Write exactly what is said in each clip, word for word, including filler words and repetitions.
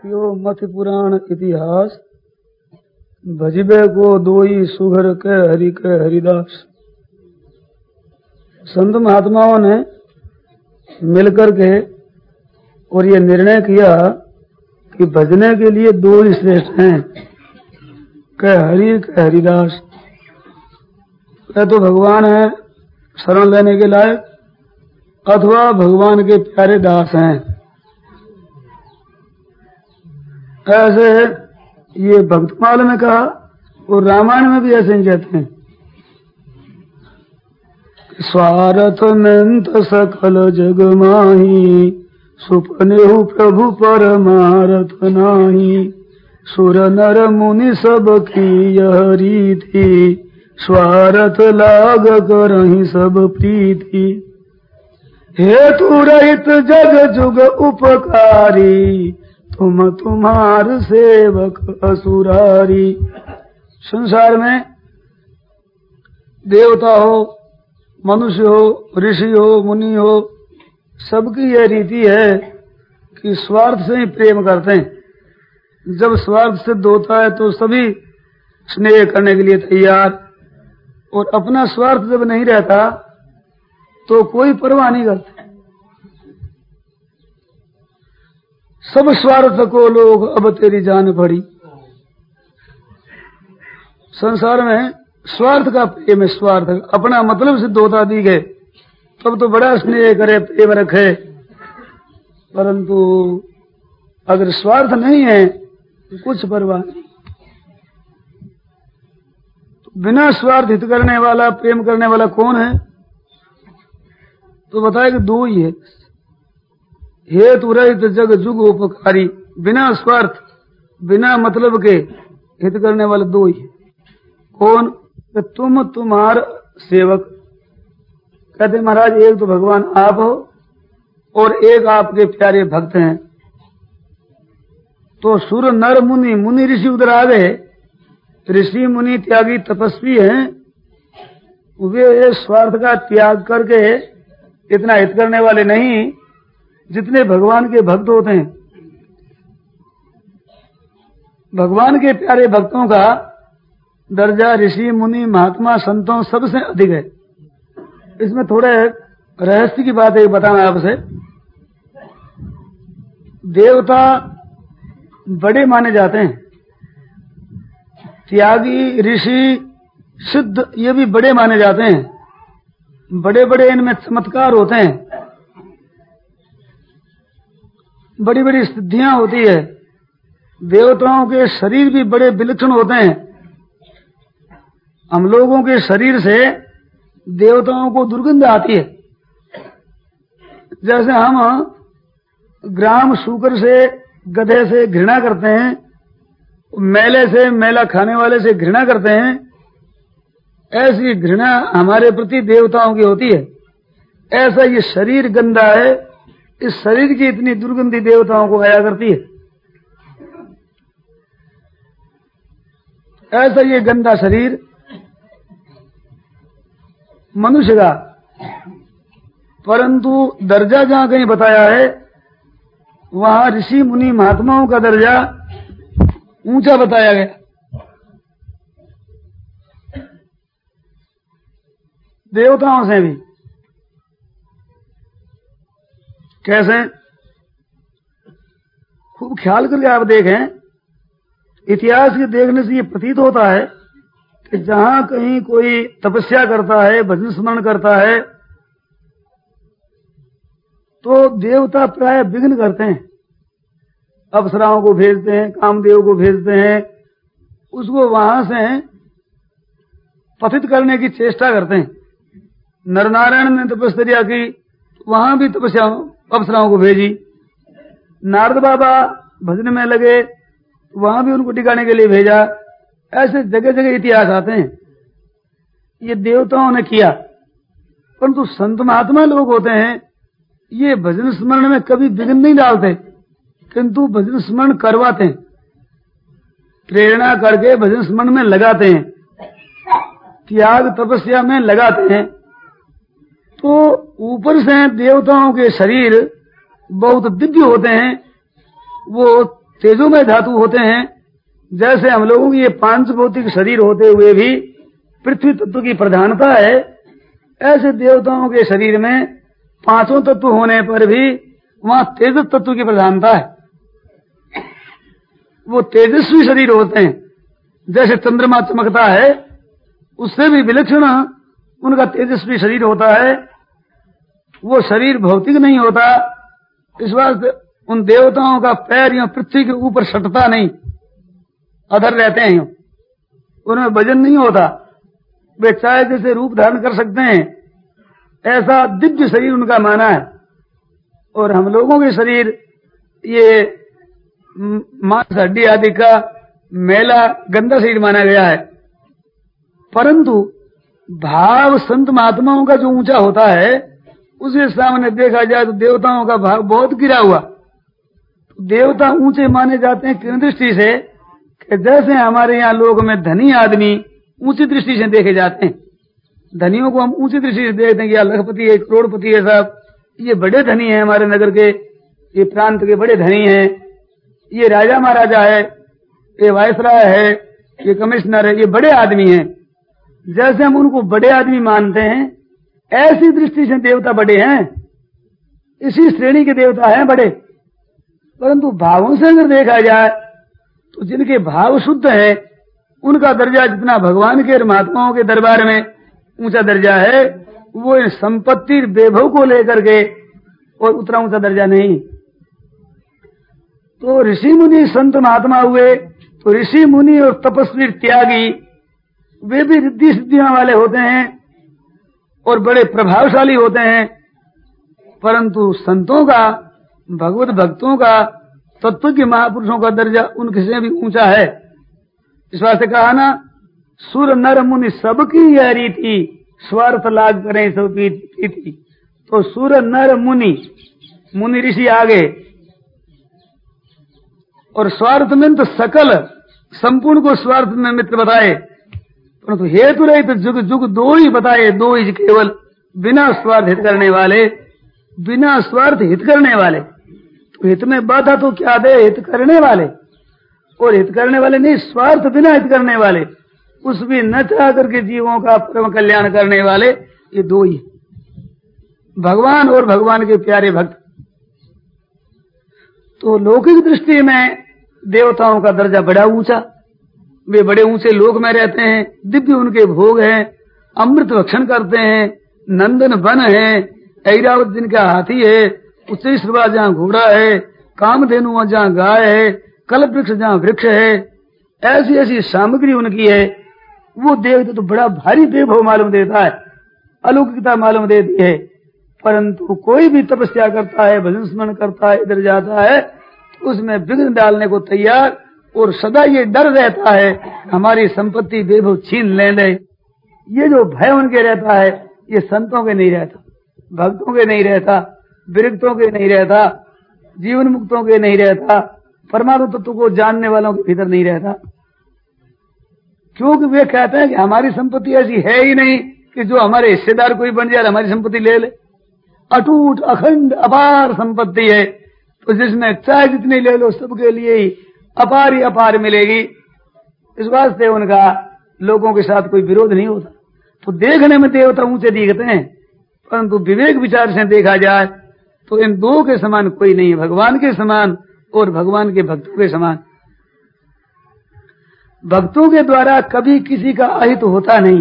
यो मथि पुराण इतिहास भजिबे को दोई सुघर के हरि के हरिदास। संत महात्माओं ने मिलकर के और ये निर्णय किया कि भजने के लिए दो ही श्रेष्ठ हैं, के हरि के हरिदास। कह तो भगवान है शरण लेने के लायक, अथवा भगवान के प्यारे दास हैं। ऐसे ये भक्तमाल में कहा और रामायण में भी ऐसे ही कहते हैं, स्वार्थ नंत सकल जग माही, सुपनेहु प्रभु परमारथ नाही। सुर नर मुनि सब की यह रीति, स्वार्थ लाग करहि सब प्रीति। हेतु रहित जग जुग उपकारी, तुम तुम्हार सेवक असुरारी। संसार में देवता हो, मनुष्य हो, ऋषि हो, मुनि हो, सबकी यह रीति है कि स्वार्थ से ही प्रेम करते हैं। जब स्वार्थ सिद्ध होता है तो सभी स्नेह करने के लिए तैयार, और अपना स्वार्थ जब नहीं रहता तो कोई परवाह नहीं करते। सब स्वार्थ को लोग अब तेरी जान पड़ी। संसार में स्वार्थ का प्रेम है, स्वार्थ अपना मतलब सिद्ध होता दी गए तब तो बड़ा स्नेह करे, प्रेम रखे, परंतु अगर स्वार्थ नहीं है तो कुछ परवाह नहीं। तो बिना स्वार्थ हित करने वाला, प्रेम करने वाला कौन है? तो बताए कि दो ही है, हेतु रहित जग जुग उपकारी। बिना स्वार्थ, बिना मतलब के हित करने वाले दो ही है। कौन? कि तुम तुम्हार सेवक। कहते महाराज एक तो भगवान आप हो और एक आपके प्यारे भक्त हैं। तो सुर नर मुनि, मुनि ऋषि उधर आ गए। ऋषि मुनि त्यागी तपस्वी हैं, वे स्वार्थ का त्याग करके इतना हित करने वाले नहीं जितने भगवान के भक्त होते हैं। भगवान के प्यारे भक्तों का दर्जा ऋषि मुनि महात्मा संतों सबसे अधिक है। इसमें थोड़े रहस्य की बात एक बताना आपसे। देवता बड़े माने जाते हैं, त्यागी, ऋषि, सिद्ध ये भी बड़े माने जाते हैं। बड़े बड़े इनमें चमत्कार होते हैं, बड़ी बड़ी सिद्धियां होती है। देवताओं के शरीर भी बड़े विलक्षण होते हैं। हम लोगों के शरीर से देवताओं को दुर्गंध आती है। जैसे हम ग्राम शूकर से, गधे से घृणा करते हैं, मेले से, मेला खाने वाले से घृणा करते हैं, ऐसी घृणा हमारे प्रति देवताओं की होती है। ऐसा ये शरीर गंदा है, इस शरीर की इतनी दुर्गंधी देवताओं को आया करती है। ऐसा ये गंदा शरीर मनुष्य का, परंतु दर्जा जहां कहीं बताया है वहां ऋषि मुनि महात्माओं का दर्जा ऊंचा बताया गया। देवताओं से भी। कैसे? खूब ख्याल करके आप देखें, इतिहास के देखने से ये प्रतीत होता है कि जहां कहीं कोई तपस्या करता है, भजन स्मरण करता है, तो देवता प्राय विघ्न करते हैं। अप्सराओं को भेजते हैं, कामदेव को भेजते हैं, उसको वहां से पतित करने की चेष्टा करते हैं। नरनारायण ने तपस्या की, वहां भी तपस्या अप्सराओं को भेजी। नारद बाबा भजन में लगे, वहां भी उनको टिकाने के लिए भेजा। ऐसे जगह जगह इतिहास आते हैं। ये देवताओं ने किया, परंतु संत महात्मा लोग होते हैं, ये भजन स्मरण में कभी विघ्न नहीं डालते, किंतु भजन स्मरण करवाते हैं, प्रेरणा करके भजन स्मरण में लगाते हैं, त्याग तपस्या में लगाते हैं। तो ऊपर से देवताओं के शरीर बहुत दिव्य होते हैं, वो तेजोमय धातु होते हैं। जैसे हम लोगों की ये पांच भौतिक शरीर होते हुए भी पृथ्वी तत्व की प्रधानता है, ऐसे देवताओं के शरीर में पांचों तत्व होने पर भी वहां तेजस तत्व की प्रधानता है। वो तेजस्वी शरीर होते हैं। जैसे चंद्रमा चमकता है, उससे भी विलक्षण उनका तेजस्वी शरीर होता है। वो शरीर भौतिक नहीं होता, इस वास्ते उन देवताओं का पैर या पृथ्वी के ऊपर सटता नहीं, अधर रहते हैं, उनमें वजन नहीं होता। वे चाहे जैसे रूप धारण कर सकते हैं, ऐसा दिव्य शरीर उनका माना है। और हम लोगों के शरीर ये मांस हड्डी आदि का मैला गंदा शरीर माना गया है। परंतु भाव संत महात्माओं का जो ऊंचा होता है, उसके सामने देखा जाए तो देवताओं का भाव बहुत गिरा हुआ। देवता ऊंचे माने जाते हैं किन दृष्टि से कि जैसे हमारे यहाँ लोग में धनी आदमी ऊंची दृष्टि से देखे जाते हैं। धनियों को हम ऊंची दृष्टि से देखते हैं कि यार लखपति है, करोड़पति है, साहब ये बड़े धनी हैं, हमारे नगर के, ये प्रांत के बड़े धनी हैं, ये राजा महाराजा है, ये वायसराय है, ये कमिश्नर है, ये बड़े आदमी हैं। जैसे हम उनको बड़े आदमी मानते हैं, ऐसी दृष्टि से देवता बड़े हैं, इसी श्रेणी के देवता हैं बड़े। परंतु भावों से अगर देखा जाए तो जिनके भाव शुद्ध है, उनका दर्जा जितना भगवान के और महात्माओं के दरबार में ऊंचा दर्जा है, वो इन संपत्ति वैभव को लेकर के और उतना ऊंचा दर्जा नहीं। तो ऋषि मुनि संत महात्मा हुए तो ऋषि मुनि और तपस्वी त्यागी वे भी रिद्धि सिद्धियां वाले होते हैं और बड़े प्रभावशाली होते हैं। परंतु संतों का, भगवत भक्तों का, तत्व के महापुरुषों का दर्जा उनके से भी ऊंचा है। इस वास्ते कहा ना, सुर नर मुनि सबकी यह रीति, स्वार्थ लाग करें सब प्रीति। तो सुर नर मुनि, मुनि ऋषि आगे, और स्वार्थ में तो सकल संपूर्ण को स्वार्थ में मित्र बताए, परंतु हेतु रहित जुग जुग दो ही बताए, दो ही केवल, बिना स्वार्थ हित करने वाले, बिना स्वार्थ हित करने वाले। तो हित में बाधा तो क्या दे, हित करने वाले, और हित करने वाले नहीं, स्वार्थ बिना हित करने वाले, उस भी न चाह करके जीवों का परम कल्याण करने वाले, ये दो ही, भगवान और भगवान के प्यारे भक्त। तो लौकिक दृष्टि में देवताओं का दर्जा बड़ा ऊंचा, वे बड़े ऊंचे लोक में रहते हैं, दिव्य उनके भोग हैं, अमृत भक्षण करते हैं, नंदन वन है, ऐरावत जिनका हाथी है, उच्चैश्रवा जहाँ घोड़ा है, कामधेनु जहाँ गाय है, कल्प वृक्ष जहाँ वृक्ष है, ऐसी ऐसी सामग्री उनकी है। वो देखते तो बड़ा भारी वैभव मालूम देता है, अलौकिकता मालूम देती है। परंतु कोई भी तपस्या करता है, भजन स्मरण करता है, इधर जाता है, तो उसमें विघ्न डालने को तैयार, और सदा ये डर रहता है हमारी संपत्ति वैभव छीन ले ले। ये जो भय उनके रहता है, ये संतों के नहीं रहता, भक्तों के नहीं रहता, विरक्तों के नहीं रहता, जीवन मुक्तों के नहीं रहता, परमाणु तत्व को जानने वालों के भीतर नहीं रहता। क्योंकि वे कहते हैं कि हमारी संपत्ति ऐसी है ही नहीं कि जो हमारे हिस्सेदार कोई बन जाए हमारी संपत्ति ले ले। अटूट अखंड अपार संपत्ति है, तो जिसमें चाहे जितनी ले लो सबके लिए ही अपार ही अपार मिलेगी। इस वास्ते उनका लोगों के साथ कोई विरोध नहीं होता। तो देखने में देवता ऊंचे दिखते हैं, परंतु विवेक विचार से देखा जाए तो इन दो के समान कोई नहीं है, भगवान के समान और भगवान के भक्तों के समान। भक्तों के द्वारा कभी किसी का अहित होता नहीं।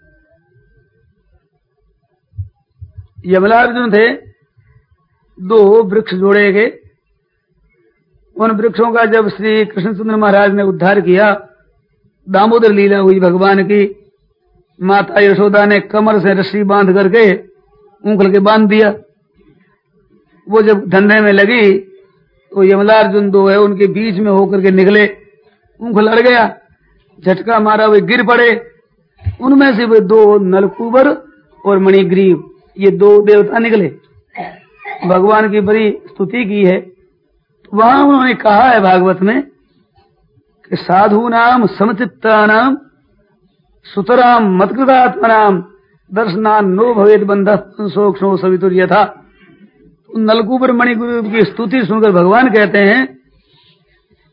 यमलार्जुन थे, दो वृक्ष जोड़े गए, उन वृक्षों का जब श्री कृष्णचंद्र महाराज ने उद्धार किया, दामोदर लीला हुई भगवान की, माता यशोदा ने कमर से रस्सी बांध करके ऊंखल के बांध दिया। वो जब धंधे में लगी तो यमलार्जुन दो है उनके बीच में होकर के निकले, ऊंखल अड़ गया, झटका मारा, वे गिर पड़े। उनमें से वे दो नलकूबर और मणिग्रीव, ये दो देवता निकले, भगवान की बड़ी स्तुति की है। वहां उन्होंने कहा है भागवत में कि साधु नाम समचित्ता नाम सुतराम मतकृतात्मनाम दर्शनान नो भवेद बंध सोक्षो सवितुर यथा। नलकूबर मणिगुरु की स्तुति सुनकर भगवान कहते हैं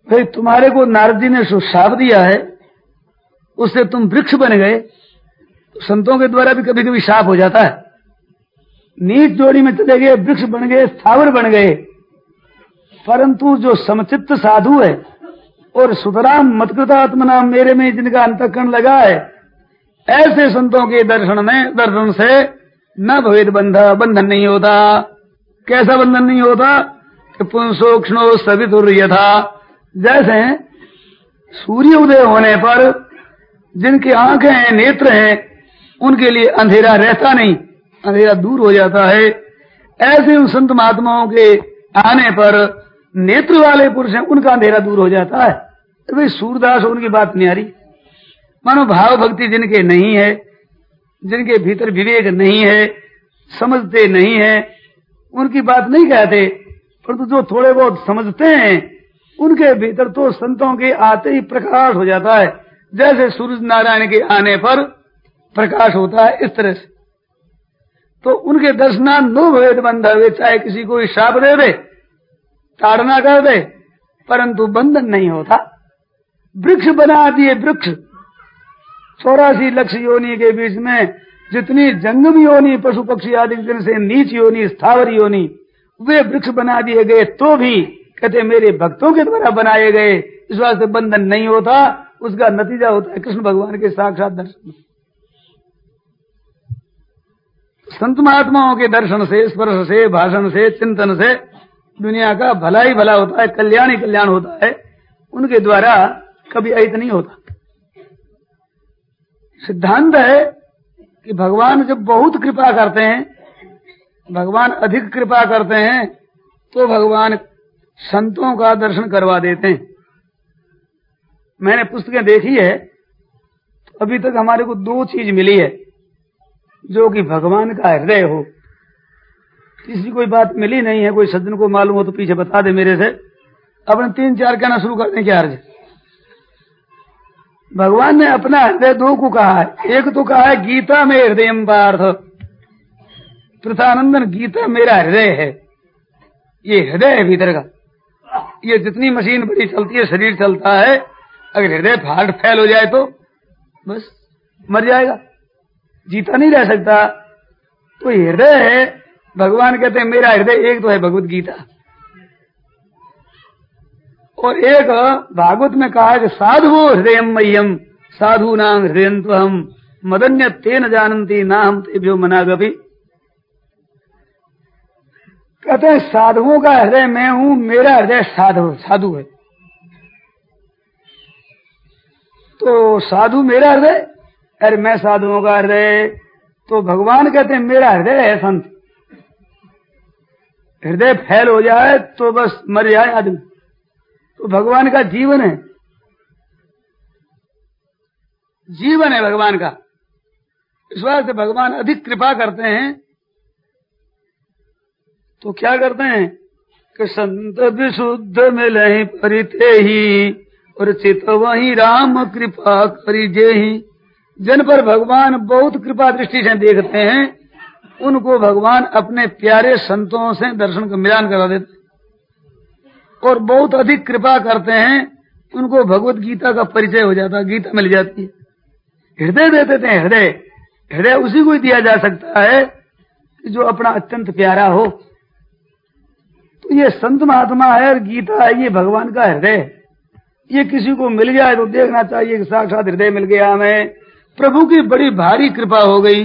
भाई तुम्हारे को नारद जी ने जो शाप दिया है उससे तुम वृक्ष बन गए। तो संतों के द्वारा भी कभी कभी शाप हो जाता है। नीच जोड़ी में चले गए, वृक्ष बन गए, स्थावर बन गए, परंतु जो समचित्त साधु है और सुतराम मत्कृतात्मना मेरे में जिनका अंतःकरण लगा है, ऐसे संतों के दर्शन में दर्शन से न भवेद बंध, बंधन नहीं होता। कैसा बंधन नहीं होता कि पुंसोक्ष्णो सवितुर यथा, जैसे सूर्य उदय होने पर जिनकी आंखें हैं, नेत्र हैं, उनके लिए अंधेरा रहता नहीं, अंधेरा दूर हो जाता है। ऐसे उन संत महात्माओं के आने पर नेत्र वाले पुरुष हैं, उनका अंधेरा दूर हो जाता है। तो भाई सूरदास उनकी बात नहीं आ रही। मानो भाव भक्ति जिनके नहीं है, जिनके भीतर विवेक नहीं है, समझते नहीं है, उनकी बात नहीं कहते, परंतु जो थोड़े बहुत समझते हैं उनके भीतर तो संतों के आते ही प्रकाश हो जाता है। जैसे सूरज नारायण के आने पर प्रकाश होता है, इस तरह से तो उनके दर्शना नो भेद बंधवे, चाहे किसी को शाप दे दे, ताड़ना कर दे, परंतु बंधन नहीं होता। वृक्ष बना दिए, वृक्ष चौरासी लक्ष योनि के बीच में जितनी जंगम योनि, पशु पक्षी आदि से नीच योनि, स्थावर योनि, वे वृक्ष बना दिए गए तो भी कहते मेरे भक्तों के द्वारा बनाए गए, इस वास्ते बंधन नहीं होता। उसका नतीजा होता है कृष्ण भगवान के साक्षात दर्शन। संत महात्माओं के दर्शन से, स्पर्श से, भाषण से, चिंतन से दुनिया का भला ही भला होता है, कल्याण ही कल्याण होता है। उनके द्वारा कभी अहित नहीं होता। सिद्धांत है कि भगवान जब बहुत कृपा करते हैं, भगवान अधिक कृपा करते हैं, तो भगवान संतों का दर्शन करवा देते हैं। मैंने पुस्तकें देखी है, तो अभी तक हमारे को दो चीज मिली है जो कि भगवान का हृदय हो। किसी कोई बात मिली नहीं है। कोई सज्जन को मालूम हो तो पीछे बता दे मेरे से। अपने तीन चार कहना शुरू कर दें, क्या अर्ज। भगवान ने अपना हृदय दो को कहा है। एक तो कहा है गीता में हृदयम पार्थ, पृथानंदन गीता मेरा हृदय है। ये हृदय है भीतर का। ये जितनी मशीन बड़ी चलती है, शरीर चलता है, अगर हृदय फाट फैल हो जाए तो बस मर जाएगा, जीता नहीं रह सकता। तो हृदय है। भगवान कहते हैं मेरा हृदय एक तो है भगवत गीता, और एक भागवत में कहा है कि साधु हृदय मह्यम साधु नाम हृदय त्वहम मदन्य तेन जानन्ति ना हम तेभ्यो मनागपि। कहते हैं साधुओं का हृदय मैं हूं, मेरा हृदय साधु साधु है। तो साधु मेरा हृदय, अरे मैं साधुओं का हृदय। तो भगवान कहते हैं मेरा हृदय है संत। हृदय फैल हो जाए तो बस मर जाए आदमी। तो भगवान का जीवन है, जीवन है भगवान का। इस वजह से भगवान अधिक कृपा करते हैं। तो क्या करते हैं कि संत विशुद्ध मिले परिते ही, और चित वही राम कृपा करिजे ही। जिन पर भगवान बहुत कृपा दृष्टि से देखते हैं, उनको भगवान अपने प्यारे संतों से दर्शन का मिलान करा देते हैं। और बहुत अधिक कृपा करते हैं, उनको भगवत गीता का परिचय हो जाता है, गीता मिल जाती है। हृदय दे देते हैं। हृदय हृदय उसी को दिया जा सकता है जो अपना अत्यंत प्यारा हो। तो ये संत महात्मा है और गीता है, ये भगवान का हृदय है। ये किसी को मिल जाए तो देखना चाहिए कि साक्षात हृदय मिल गया हमें। प्रभु की बड़ी भारी कृपा हो गई।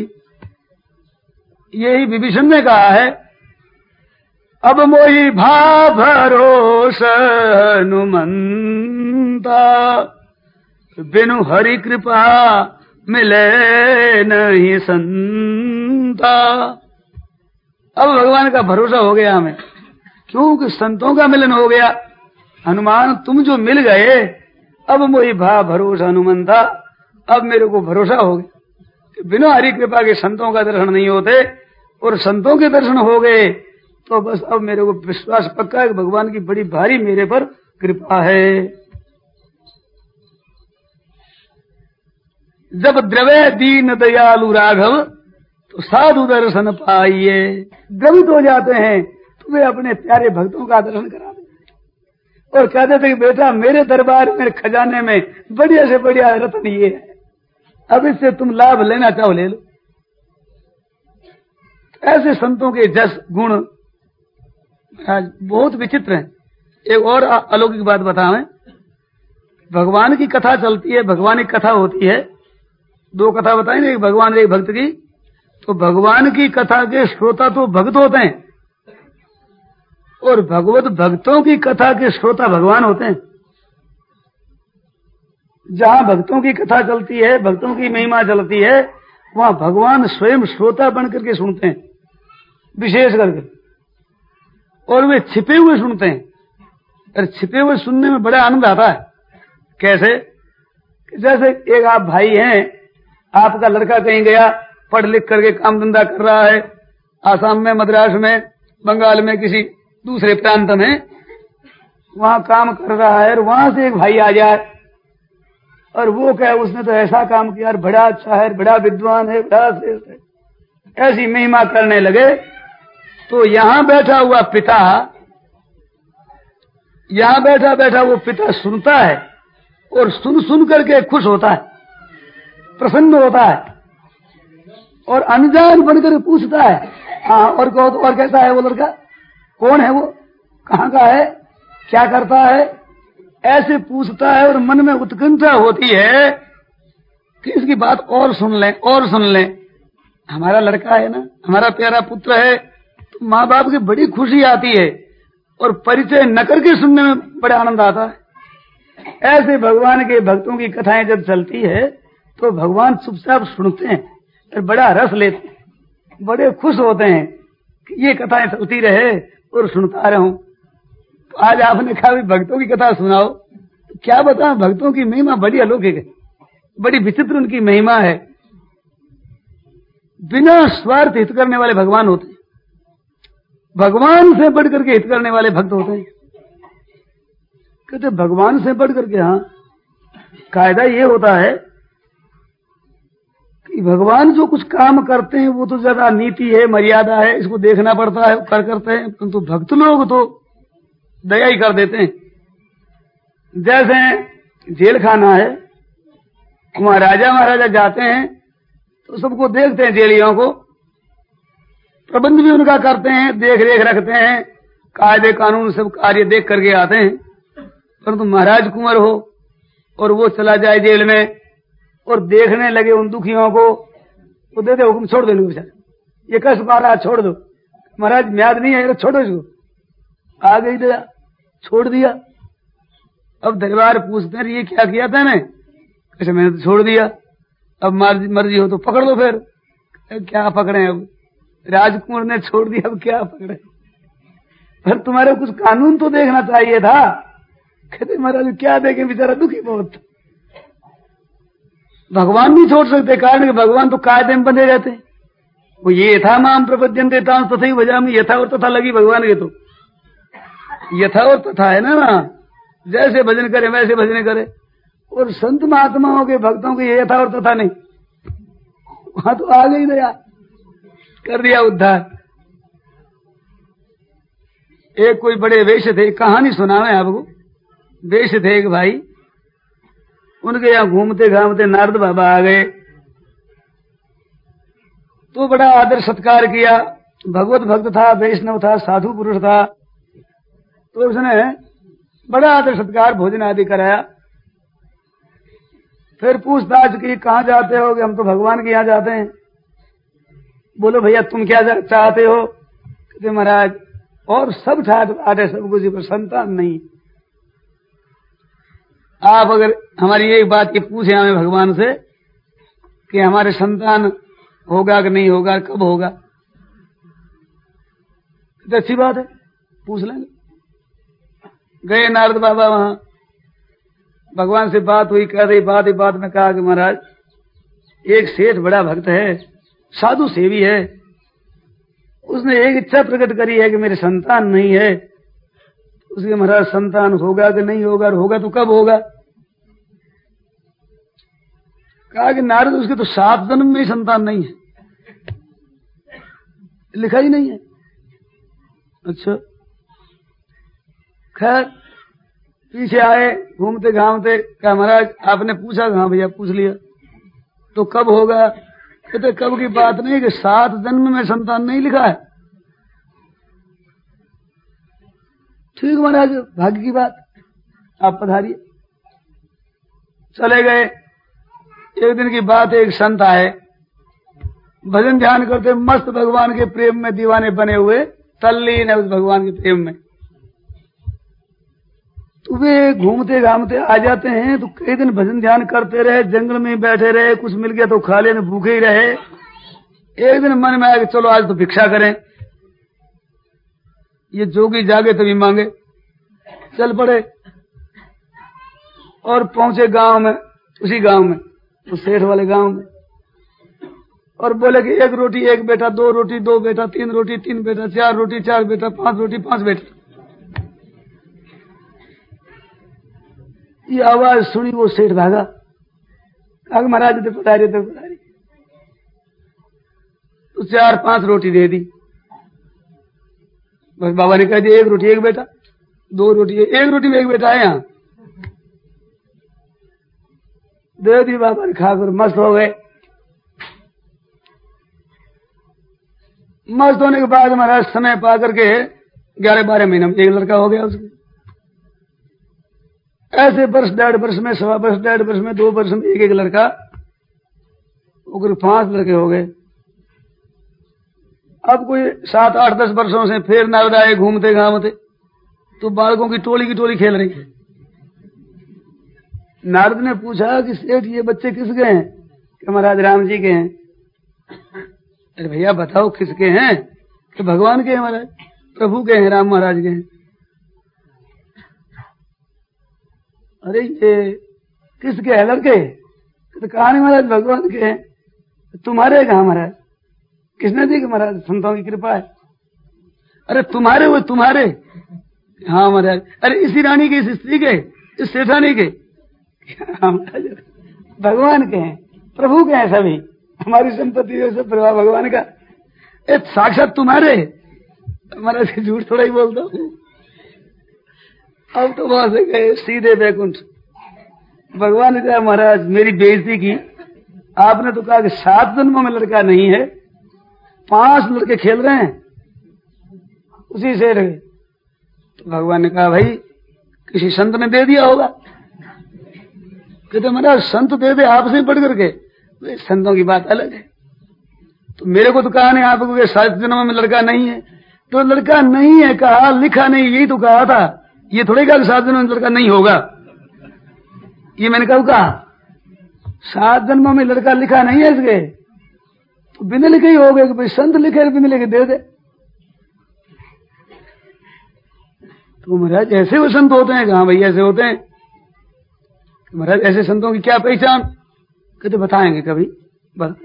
यही विभीषण ने कहा है, अब मोहि भा भरोसा हनुमंता, बिनु हरि कृपा मिले नहीं संता। अब भगवान का भरोसा हो गया हमें, क्योंकि संतों का मिलन हो गया। हनुमान तुम जो मिल गए, अब मोहि भा भरोसा हनुमंता, अब मेरे को भरोसा हो गया कि बिना हरि कृपा के संतों का दर्शन नहीं होते, और संतों के दर्शन हो गए तो बस अब मेरे को विश्वास पक्का है कि भगवान की बड़ी भारी मेरे पर कृपा है। जब द्रवे दीन दयालु राघव, तो साधु दर्शन पाइए। द्रवित हो जाते हैं तो वे अपने प्यारे भक्तों का दर्शन करा देते हैं। और कहते थे कि बेटा मेरे दरबार में खजाने में बढ़िया से बढ़िया रत्न ये है, अब इससे तुम लाभ लेना चाहो ले लो। ऐसे संतों के जस गुण आज बहुत विचित्र हैं। एक और अलौकिक बात बताएं, भगवान की कथा चलती है, भगवान की कथा होती है, दो कथा बताएंगे, एक भगवान एक भक्त की। तो भगवान की कथा के श्रोता तो भक्त होते हैं और भगवत भक्तों की कथा के श्रोता भगवान होते हैं। जहां भक्तों की कथा चलती है, भक्तों की महिमा चलती है, वहां भगवान स्वयं श्रोता बन करके सुनते हैं विशेष करके, और वे छिपे हुए सुनते हैं। और छिपे हुए सुनने में बड़ा आनंद आता है। कैसे? जैसे एक आप भाई हैं, आपका लड़का कहीं गया, पढ़ लिख करके काम धंधा कर रहा है, आसाम में, मद्रास में, बंगाल में, किसी दूसरे प्रांत में वहां काम कर रहा है, और वहां से एक भाई आ जाए और वो कहे उसने तो ऐसा काम किया, बड़ा अच्छा है, बड़ा विद्वान है, बड़ा श्रेष्ठ है, ऐसी महिमा करने लगे। तो यहां बैठा हुआ पिता, यहां बैठा बैठा वो पिता सुनता है और सुन सुन करके खुश होता है, प्रसन्न होता है, और अनजान बनकर पूछता है, हाँ और कहो तो, और कैसा है वो लड़का, कौन है वो, कहाँ का है, क्या करता है, ऐसे पूछता है। और मन में उत्कंठा होती है कि इसकी बात और सुन लें और सुन लें। हमारा लड़का है ना, हमारा प्यारा पुत्र है, तो माँ बाप की बड़ी खुशी आती है, और परिचय न करके सुनने में बड़ा आनंद आता है। ऐसे भगवान के भक्तों की कथाएं जब चलती है तो भगवान चुपचाप सुनते हैं और बड़ा रस लेते हैं, बड़े खुश होते हैं कि ये कथाएं चलती रहे और सुनता रहूं। तो आज आपने कहा भक्तों की कथा सुनाओ, तो क्या बताएं, भक्तों की महिमा बड़ी अलौकिक है, बड़ी विचित्र उनकी महिमा है। बिना स्वार्थ हित करने वाले भगवान होते हैं, भगवान से बढ़ करके हित करने वाले भक्त होते हैं। कहते भगवान से बढ़ करके, हाँ, कायदा ये होता है कि भगवान जो कुछ काम करते हैं वो तो ज्यादा नीति है, मर्यादा है, इसको देखना पड़ता है, कर करते हैं, परंतु तो भक्त लोग तो दया ही कर देते हैं। जैसे जेल खाना है, वहां राजा महाराजा जाते हैं तो सबको देखते हैं, जेलियों को प्रबंध भी उनका करते हैं, देख रेख रखते हैं, कायदे कानून सब कार्य देख करके आते हैं। परंतु महाराज कुंवर हो और वो चला जाए जेल में और देखने लगे उन दुखियों को, वो दे दे हुक्म, छोड़ दो इनको, बेचारा ये कष्ट पा रहा, छोड़ दो, महाराज म्याद नहीं है, छोड़ो इसको, आ गई दया, छोड़ दिया। अब दरबार पूछते हैं ये क्या किया था, कैसे मैंने तो छोड़ दिया, अब मर्जी हो तो पकड़ लो। फिर क्या पकड़े, अब राजकुमार ने छोड़ दिया, अब क्या पकड़े, फिर तुम्हारे कुछ कानून तो देखना चाहिए था। कहते महाराज क्या देखें, बेचारा दुखी बहुत। भगवान नहीं छोड़ सकते, कारण कि भगवान तो कायदे में बंधे रहते हैं। वो ये था माम प्रपद्यन्ते तां तथैव भजामि, यथा और तथा लगी भगवान के, तो यथा और तथा है ना, ना जैसे भजन करे वैसे भजन करे। और संत महात्माओं के भक्तों के यथा और तथा नहीं, वहां तो आ गई दया, कर दिया उद्धार। एक कोई बड़े वैश्य थे, कहानी सुनावे आपको। वैश्य थे एक भाई, उनके यहाँ घूमते घामते नारद बाबा आ गए, तो बड़ा आदर सत्कार किया। भगवत भक्त था, वैष्णव था, साधु पुरुष था, तो उसने बड़ा आदर सत्कार भोजन आदि कराया। फिर पूछताछ की, कहाँ जाते हो? कि हम तो भगवान के यहाँ जाते हैं। बोलो भैया तुम क्या चाहते हो? कहते महाराज और सब ठाट आटे सब कुछ, पर संतान नहीं। आप अगर हमारी एक बात की पूछे हमें भगवान से कि हमारे संतान होगा कि नहीं होगा, कब होगा, तो अच्छी बात है, पूछ लेंगे। गए नारद बाबा वहां, भगवान से बात हुई, कह रही बात ही बात में कहा कि महाराज एक सेठ बड़ा भक्त है, साधु सेवी है, उसने एक इच्छा प्रकट करी है कि मेरे संतान नहीं है। उसके महाराज संतान होगा कि नहीं होगा, और होगा तो कब होगा? कहा कि नारद उसके तो सात जन्म में ही संतान नहीं है, लिखा ही नहीं है। अच्छा खैर पीछे आए घूमते घामते, क्या महाराज आपने पूछा? हाँ भैया पूछ लिया। तो कब होगा? कहते कब की बात नहीं कि सात जन्म में संतान नहीं लिखा है। ठीक महाराज, भाग्य की बात, आप पधारिए। चले गए। एक दिन की बात, एक संत आए, भजन ध्यान करते मस्त, भगवान के प्रेम में दीवाने बने हुए, तल्लीन है उस भगवान के प्रेम में। तो वे घूमते घामते आ जाते हैं। तो कई दिन भजन ध्यान करते रहे, जंगल में बैठे रहे, कुछ मिल गया तो खा लेने, भूखे ही रहे। एक दिन मन में आया कि चलो आज तो भिक्षा करें। ये जोगी जागे तभी मांगे। चल पड़े और पहुंचे गांव में, उसी गांव में, उस सेठ वाले गांव में, और बोले कि एक रोटी एक बेटा, दो रोटी दो बेटा, तीन रोटी तीन बेटा, चार रोटी चार बेटा, पांच रोटी पांच बेटा। ये आवाज सुनी, वो सेठ भागा। कहा महाराज तो पधारी तो पधारी। तो चार पांच रोटी दे दी। बस बाबा ने कह दिया एक रोटी एक बेटा, दो रोटी एक रोटी में एक बेटा है। यहाँ दे दी बाबा ने, खाकर मस्त हो गए। मस्त होने के बाद महाराज समय पा करके ग्यारह बारह महीने में एक लड़का हो गया उसके। ऐसे वर्ष डेढ़ वर्ष में, सवा वर्ष डेढ़ वर्ष में, दो वर्ष में एक एक लड़का, वो पांच लड़के हो गए। अब कोई सात आठ दस वर्षों से फिर नारद आए घूमते घामते, तो बालकों की टोली की टोली खेल रही है। नारद ने पूछा कि सेठ ये बच्चे किसके हैं? कि महाराज राम जी के हैं। अरे भैया बताओ किसके हैं? कि भगवान के हैं महाराज, प्रभु के हैं, राम महाराज के हैं। अरे ये किसके हैं लड़के? तो कहा नहीं महाराज भगवान के हैं। तुम्हारे कहा महाराज? किसने दी? कि महाराज संतों की कृपा है। अरे तुम्हारे? वो तुम्हारे? हाँ महाराज। अरे इसी रानी के, इस स्त्री के, इस सेठानी के? हाँ महाराज भगवान के हैं, प्रभु के हैं सभी, हमारी संपत्ति है सब प्रभाव भगवान का। ए साक्षात तुम्हारे? महाराज झूठ थोड़ा ही बोलता हूँ। अब तो वहां से गए सीधे बैकुंठ। भगवान ने कहा महाराज मेरी बेइज्जती की, आपने तो कहा कि सात जन्मों में लड़का नहीं है, पांच लड़के खेल रहे हैं उसी से रहे। तो भगवान ने कहा भाई किसी संत ने दे दिया होगा। कहते महाराज संत दे दे आपसे बढ़ करके, तो संतों की बात अलग है। तो मेरे को तो कहा नहीं आपको कि सात जन्मों में लड़का नहीं है। तो लड़का नहीं है कहा, लिखा नहीं, यही तो कहा था। ये थोड़ी कहा सात जन्मों में लड़का नहीं होगा, ये मैंने कब कहा? सात जन्मों में लड़का लिखा नहीं है इसके, तो बिना लिखे ही हो गए कि भाई संत लिखे, बिना लिखे दे दे। तो महाराज ऐसे वो संत होते हैं? कहा भाई ऐसे होते हैं। महाराज ऐसे संतों की क्या पहचान? कहते बताएंगे कभी। बस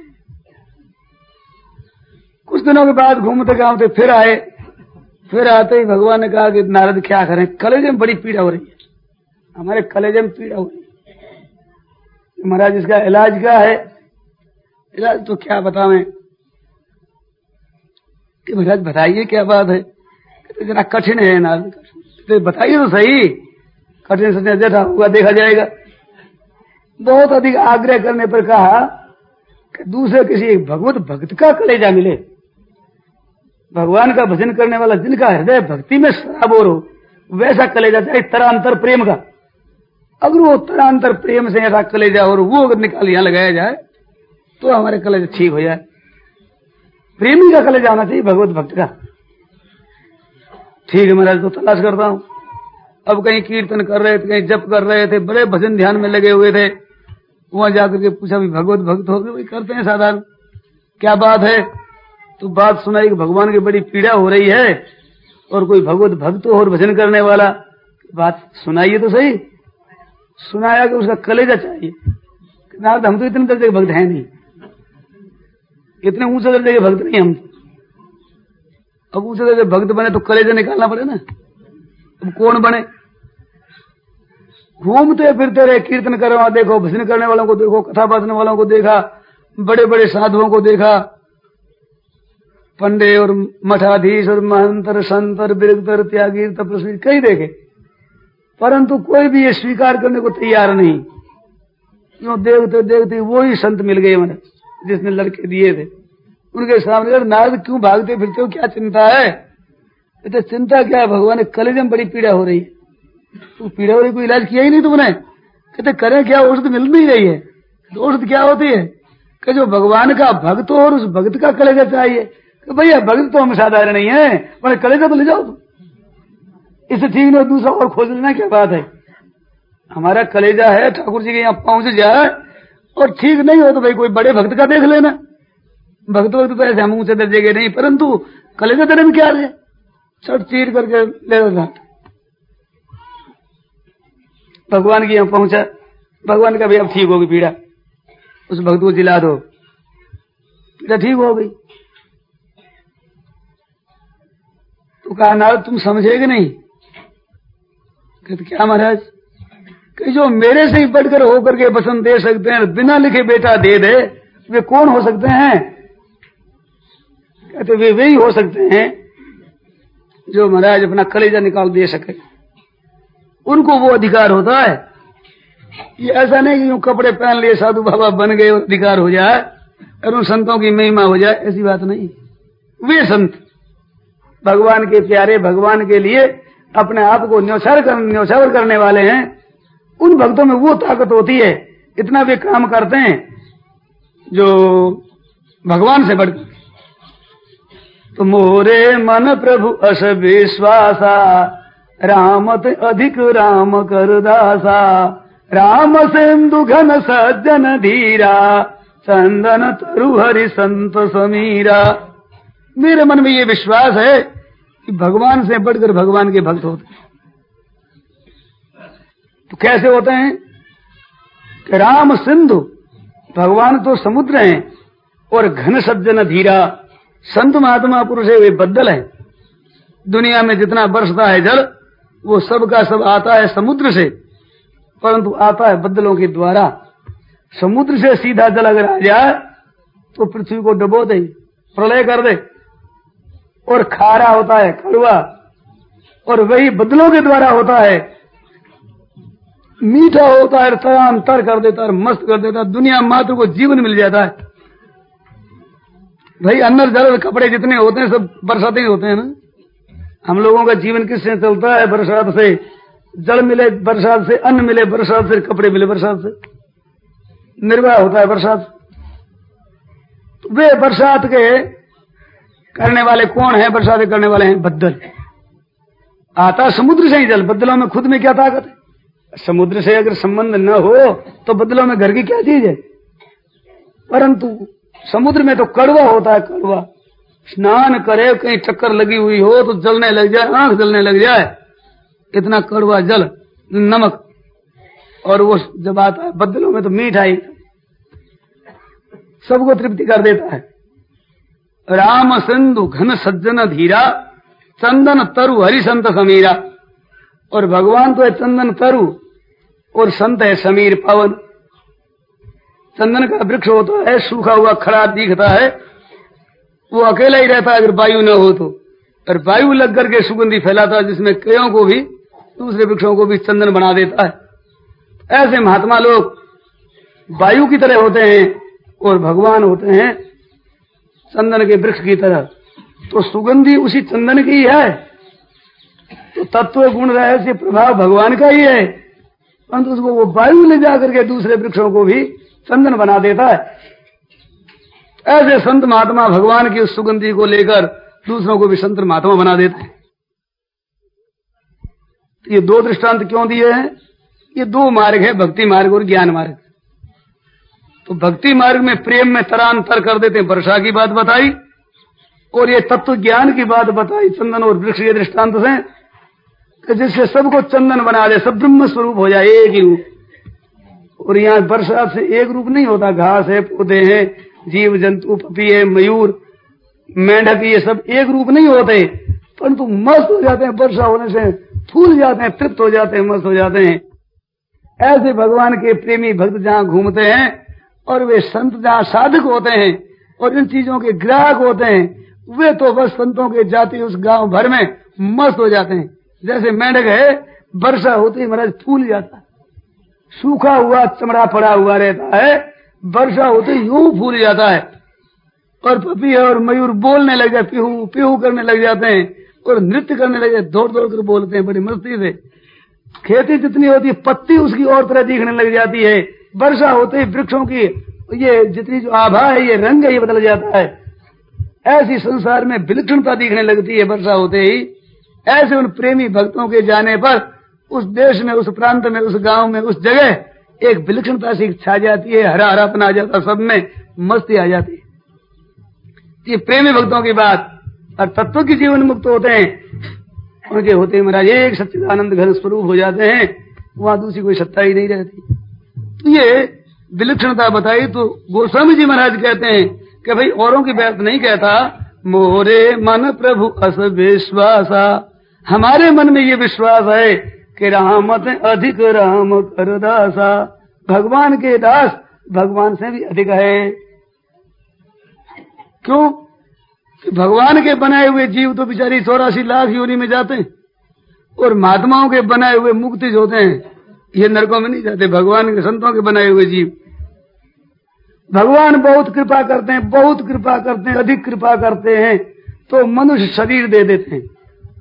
कुछ दिनों के बाद घूमते घामते फिर आए। फिर आते ही भगवान ने कहा कि नारद क्या करें, कलेजे में बड़ी पीड़ा हो रही है, हमारे कलेजे में पीड़ा हो रही है। महाराज इसका इलाज क्या है? इलाज तो क्या बतावें कि महाराज बताइए क्या बात है। कहते जरा कठिन है नारद, तो बताइए तो सही। कठिन से जैसा हुआ देखा जाएगा। बहुत अधिक आग्रह करने पर कहा कि दूसरे किसी एक भगवत भक्त का कलेजा मिले, भगवान का भजन करने वाला जिनका हृदय भक्ति में सराबोर हो, वैसा कलेजा चाहिए, तरांतर प्रेम का। अगर वो तरांतर प्रेम से ऐसा कलेजा हो, वो अगर निकाल यहां लगाया जाए तो हमारे कलेजा ठीक हो जाए। प्रेमी का कलेजा आना चाहिए, भगवत भक्त का। ठीक है महाराज, तो तलाश करता हूं। अब कहीं कीर्तन कर रहे थे, कहीं जप कर रहे थे, बड़े भजन ध्यान में लगे हुए थे। वहां जाकर के पूछा भी भगवत भक्त हो गए? भाई करते हैं साधारण, क्या बात है? तो बात सुनाई कि भगवान की बड़ी पीड़ा हो रही है और कोई भगवत भक्त हो और भजन करने वाला। बात सुनाइए तो सही। सुनाया कि उसका कलेजा चाहिए। नारद हम तो इतने दर्जे के भक्त हैं नहीं, इतने ऊंचे दर्जे के भक्त नहीं हम। अब ऊंचे दर्जे भक्त बने तो कलेजा निकालना पड़े ना। अब कौन बने? घूमते फिरते रहे, कीर्तन करवा देखो, भजन करने वालों को देखो, कथा बांधने वालों को देखा, बड़े बड़े साधुओं को देखा, पंडे और मठाधीश और महंतर संतर बिरगतर त्यागी तपस्वी कई देखे। परंतु कोई भी ये स्वीकार करने को तैयार नहीं। क्यों? देखते देखते वो ही संत मिल गए मैंने, जिसने लड़के दिए थे। उनके सामने नारद क्यों भागते फिरते हो, क्या चिंता है? कहते चिंता क्या है भगवान, कलेजे में बड़ी पीड़ा हो रही है। तू पीड़ा हो रही, कोई इलाज किया ही नहीं तुमने? कहते करें क्या, औषधि मिल नहीं रही है। तो औषधि क्या होती है? कि जो भगवान का भक्त हो और उस भक्त का कलेजा चाहिए। कि भैया भक्त तो हम साधारण नहीं है, पर कलेजा तो ले जाओ तुम, इससे ठीक नहीं दूसरा और खोज लेना, क्या बात है? हमारा कलेजा है ठाकुर जी के यहाँ पहुंच जाए, और ठीक नहीं हो तो भाई कोई बड़े भक्त का देख लेना। भक्त भक्त तो ऐसे हम ऊंचे दर्जे के नहीं, परंतु कलेजा तेरे में क्या है, छट चीर करके ले लो। भगवान के यहाँ पहुंचा, भगवान का भी अब ठीक होगी पीड़ा, उस भक्त को जिला दो, पीड़ा ठीक हो गई। तो कहा नारद तुम समझेगे नहीं? कहते क्या महाराज? कि जो मेरे से ही बढ़कर होकर के वचन दे सकते हैं, बिना लिखे बेटा दे दे, वे कौन हो सकते हैं? कहते वे वही हो सकते हैं जो महाराज अपना कलेजा निकाल दे सके, उनको वो अधिकार होता है। ये ऐसा नहीं कि यूं कपड़े पहन लिए साधु बाबा बन गए और अधिकार हो जाए और उन संतों की महिमा हो जाए, ऐसी बात नहीं। वे संत भगवान के प्यारे, भगवान के लिए अपने आप को न्यौछावर कर, न्यौछावर करने वाले हैं। उन भक्तों में वो ताकत होती है, इतना वे काम करते हैं जो भगवान से बढ़। तो मोरे मन प्रभु अस विश्वासा, रामत अधिक राम कर दासा, राम सिंधु घन सज्जन धीरा, चंदन तरु हरि संत समीरा। मेरे मन में ये विश्वास है कि भगवान से बढ़कर भगवान के भक्त होते हैं। तो कैसे होते हैं? कि राम सिंधु, भगवान तो समुद्र हैं, और घन सज्जन धीरा, संत महात्मा पुरुष है, वे बद्दल हैं। दुनिया में जितना बरसता है जल, वो सब का सब आता है समुद्र से, परंतु आता है बद्दलों के द्वारा। समुद्र से सीधा जल अगर आ जाए तो पृथ्वी को डुबो दे, प्रलय कर दे, और खारा होता है, कड़वा, और वही बदलों के द्वारा होता है, मीठा होता है, तराम तर कर देता है, मस्त कर देता है, दुनिया मात्र को जीवन मिल जाता है। भाई अंदर जल कपड़े जितने होते हैं सब बरसाते ही होते हैं ना। हम लोगों का जीवन किससे चलता है? बरसात से। जल मिले बरसात से, अन्न मिले बरसात से, कपड़े मिले बरसात से, निर्वाह होता है बरसात। तो वे बरसात के करने वाले कौन है? बरसात करने वाले हैं बद्दल। आता समुद्र से ही जल, बद्दलों में खुद में क्या ताकत है? समुद्र से अगर संबंध न हो तो बद्दलों में घर की क्या चीज है? परंतु समुद्र में तो कड़वा होता है, कड़वा। स्नान करे, कहीं टक्कर लगी हुई हो तो जलने लग जाए, आंख जलने लग जाए, इतना कड़वा जल, नमक। और वो जब आता है बद्दलों में तो मीठा ही, सबको तृप्ति कर देता है। राम सिंधु घन सज्जन धीरा, चंदन तरु हरि संत समीरा। और भगवान तो है चंदन तरु, और संत है समीर पवन। चंदन का वृक्ष होता है, सूखा हुआ खड़ा दिखता है, वो अकेला ही रहता है अगर वायु न हो तो, और वायु लग करके सुगंधी फैलाता है, जिसमें कईयों को भी, दूसरे वृक्षों को भी चंदन बना देता है। ऐसे महात्मा लोग वायु की तरह होते हैं, और भगवान होते हैं चंदन के वृक्ष की तरह। तो सुगंधी उसी चंदन की है, तो तत्व गुण रहस्य प्रभाव भगवान का ही है, परंतु उसको वो वायु ले जाकर के दूसरे वृक्षों को भी चंदन बना देता है। ऐसे संत महात्मा भगवान की उस सुगंधी को लेकर दूसरों को भी संत महात्मा बना देते हैं। ये दो दृष्टांत क्यों दिए हैं? ये दो मार्ग है, भक्ति मार्ग और ज्ञान मार्ग। तो भक्ति मार्ग में प्रेम में तरांतर कर देते हैं, वर्षा की बात बताई, और ये तत्व ज्ञान की बात बताई चंदन और वृक्ष के दृष्टांत से, कि जिससे सबको चंदन बना दे, सब ब्रह्म स्वरूप हो जाए, एक ही रूप। और यहाँ बरसात से एक रूप नहीं होता, घास है, पौधे हैं, जीव जंतु, पपी है, मयूर, मेंढक, ये सब एक रूप नहीं होते, परंतु मस्त हो जाते हैं वर्षा होने से, फूल जाते हैं, तृप्त हो जाते हैं, मस्त हो जाते हैं। ऐसे भगवान के प्रेमी भक्त जहाँ घूमते हैं, और वे संत जहाँ साधक होते हैं और इन चीजों के ग्राहक होते हैं, वे तो बस संतों के जाति उस गांव भर में मस्त हो जाते हैं। जैसे मेंढक है, वर्षा होते ही महाराज फूल जाता है, सूखा हुआ चमड़ा पड़ा हुआ रहता है, वर्षा होते ही यूं फूल जाता है और पपीहा और मयूर बोलने लग जाते, पीहू पीहू करने लग जाते हैं और नृत्य करने लगे, दौड़ दौड़ कर बोलते हैं बड़ी मस्ती से। खेती जितनी होती है पत्ती उसकी और तरह दिखने लग जाती है। वर्षा होते ही वृक्षों की ये जितनी जो आभा है, ये रंग है, ये बदल जाता है। ऐसी संसार में विलक्षणता दिखने लगती है वर्षा होते ही। ऐसे उन प्रेमी भक्तों के जाने पर उस देश में, उस प्रांत में, उस गांव में, उस जगह एक विलक्षणता सी छा जाती है, हरा हरापन आ जाता, सब में मस्ती आ जाती है। ये प्रेमी भक्तों की बात। और तत्व की जीवन मुक्त होते हैं, उनके होते ही महाराज एक सच्चिदानंद घन स्वरूप हो जाते हैं, वहां दूसरी कोई सत्ता ही नहीं रहती। तो ये विलक्षणता बताई। तो गोस्वामी जी महाराज कहते हैं कि भाई औरों की बात नहीं कहता, मोरे मन प्रभु अस विश्वासा, हमारे मन में ये विश्वास है कि रामत अधिक राम कर दासा, भगवान के दास भगवान से भी अधिक है। क्यों? भगवान के बनाए हुए जीव तो बेचारी चौरासी लाख योनि में जाते हैं और महात्माओं के बनाए हुए मुक्ति होते हैं, ये नरकों में नहीं जाते। भगवान के संतों के बनाए हुए जीव, भगवान बहुत कृपा करते हैं, बहुत कृपा करते हैं, अधिक कृपा करते हैं तो मनुष्य शरीर दे देते हैं।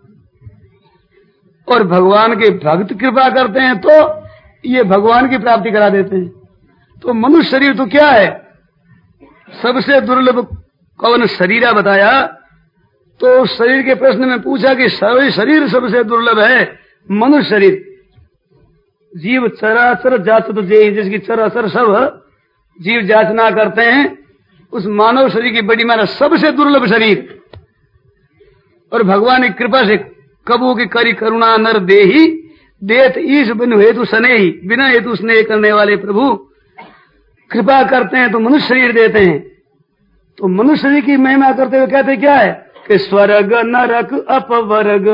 और भगवान के भक्त कृपा करते हैं तो ये भगवान की प्राप्ति करा देते हैं। तो मनुष्य शरीर तो क्या है? सबसे दुर्लभ कौन शरीरा बताया। तो शरीर के प्रश्न में पूछा कि शरीर सबसे दुर्लभ है मनुष्य शरीर। जीव चराचर जात तो जे, जिसकी चराचर सब जीव जाचना करते हैं, उस मानव शरीर की बड़ी माना सबसे दुर्लभ शरीर। और भगवान की कृपा से कबू की करी करुणा नर देही, देत ईश बिन हेतु स्नेही, बिना हेतु स्नेह करने वाले प्रभु कृपा करते हैं तो मनुष्य शरीर देते हैं। तो मनुष्य शरीर की महिमा करते हुए कहते क्या है कि स्वर्ग नरक अपवर्ग,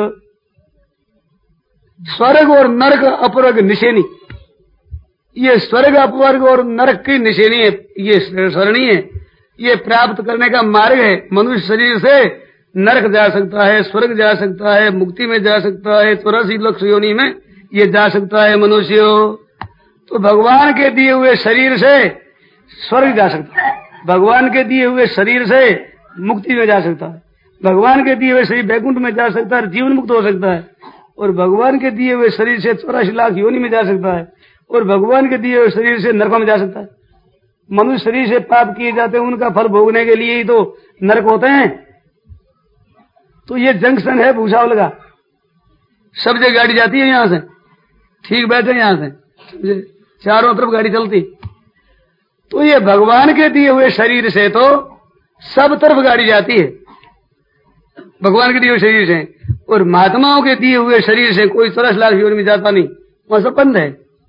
स्वर्ग और नरक अपवर्ग निशानी, ये स्वर्ग अपवर्ग और नरक की निशानी है, ये सरणी है, ये प्राप्त करने का मार्ग है। मनुष्य शरीर से नरक जा सकता है, स्वर्ग जा सकता है, मुक्ति में जा सकता है, चौरासी लक्ष योनि में ये जा सकता है मनुष्य। तो भगवान के दिए हुए शरीर से स्वर्ग जा सकता है, भगवान के दिए हुए शरीर से मुक्ति में जा सकता है, भगवान के दिए हुए शरीर वैकुंठ में जा सकता है, जीवन मुक्त हो सकता है, और भगवान के दिए हुए शरीर से चौरासी लाख योनि में जा सकता है, और भगवान के दिए हुए शरीर से नरकों में जा सकता है। मनुष्य शरीर से पाप किए जाते हैं, उनका फल भोगने के लिए ही तो नरक होते हैं। तो ये जंक्शन है भूसावल का, सब जगह गाड़ी जाती है यहां से, ठीक बैठे यहां से चारों तरफ गाड़ी चलती। तो ये भगवान के दिए हुए शरीर से तो सब तरफ गाड़ी जाती है, भगवान के दिए हुए शरीर से। और महात्माओं के दिए हुए शरीर से कोई चौरासी लाख योनि में जाता नहीं, वहां सब बंद है,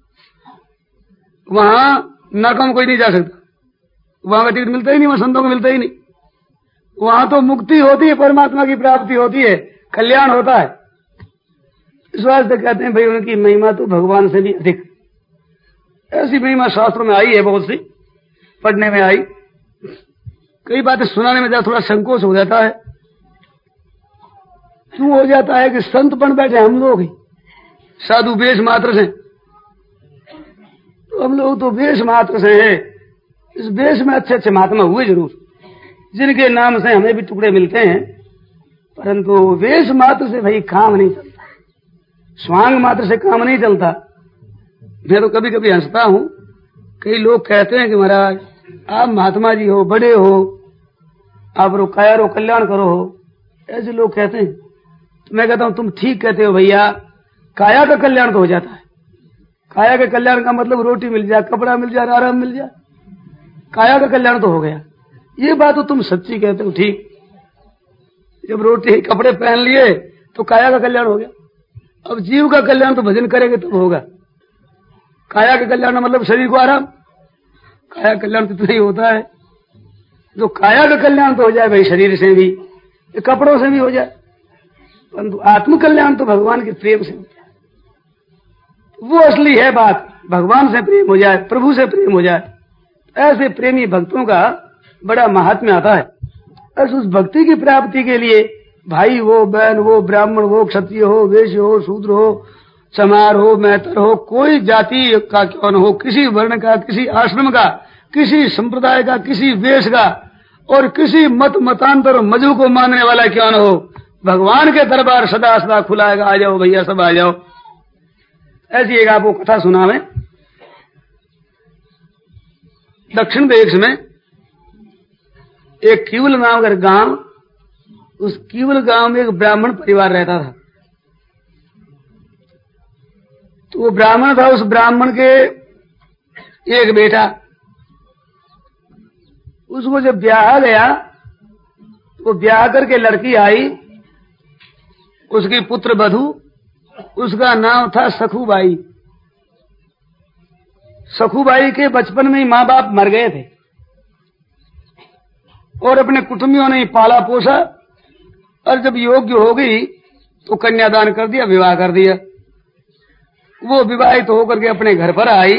वहां नरकों में कोई नहीं जा सकता, वहां का टिकट मिलता ही नहीं, वहां संतों को मिलता ही नहीं। वहां तो मुक्ति होती है, परमात्मा की प्राप्ति होती है, कल्याण होता है। इस वास्ते कहते हैं भाई उनकी महिमा तो भगवान से भी अधिक। ऐसी महिमा शास्त्रों में आई है, बहुत सी पढ़ने में आई। कई बातें सुनाने में थोड़ा संकोच हो जाता है। क्यों हो जाता है कि संत बन बैठे हम लोग ही, साधु वेश मात्र से, तो हम लोग तो वेश मात्र से है। इस वेश में अच्छे अच्छे महात्मा हुए जरूर, जिनके नाम से हमें भी टुकड़े मिलते हैं, परंतु वेश मात्र से भाई काम नहीं चलता, स्वांग मात्र से काम नहीं चलता। मैं तो कभी कभी हंसता हूं, कई लोग कहते हैं कि महाराज आप महात्मा जी हो, बड़े हो, आप रो काया रो कल्याण करो हो, ऐसे लोग कहते हैं। तो मैं कहता हूं तुम ठीक कहते हो भैया, काया का कल्याण तो हो जाता है। काया के कल्याण का मतलब रोटी मिल जाए, कपड़ा मिल जाए, आराम मिल जाए, काया का कल्याण तो हो गया। ये बात तो तुम सच्ची कहते हो, ठीक। जब रोटी कपड़े पहन लिए तो काया का कल्याण हो गया। अब जीव का कल्याण तो भजन करेंगे तब होगा। काया का कल्याण मतलब शरीर को आराम, काया कल्याण तो इतना ही होता है। जो काया का कल्याण तो हो जाए भाई, शरीर से भी, कपड़ों से भी हो जाए, परंतु आत्म कल्याण तो भगवान के प्रेम से होता है। वो असली है बात, भगवान से प्रेम हो जाए, प्रभु से प्रेम हो जाए। ऐसे प्रेमी भक्तों का बड़ा महात्म्य आता है। ऐसे उस भक्ति की प्राप्ति के लिए भाई हो, बहन हो, ब्राह्मण हो, क्षत्रिय हो, वैश्य हो, शूद्र हो, चमार हो, मैतर हो, कोई जाति का क्यों न हो, किसी वर्ण का, किसी आश्रम का, किसी संप्रदाय का, किसी वेश का और किसी मत मतांतर मजहब को मानने वाला क्यों न हो, भगवान के दरबार सदा सदा खुला है। आ जाओ भैया, सब आ जाओ। ऐसी एक आपको कथा सुनावे। दक्षिण देश में एक कीवल नाम का गांव, उस कीवल गांव में एक ब्राह्मण परिवार रहता था। तो वो ब्राह्मण था, उस ब्राह्मण के एक बेटा, उसको जब ब्याह गया वो ब्याह करके लड़की आई, उसकी पुत्र वधू, उसका नाम था सखूबाई। सखूबाई के बचपन में ही माँ बाप मर गए थे और अपने कुटुंबियों ने पाला पोसा, और जब योग्य हो गई तो कन्यादान कर दिया, विवाह कर दिया। वो विवाहित तो होकर के अपने घर पर आई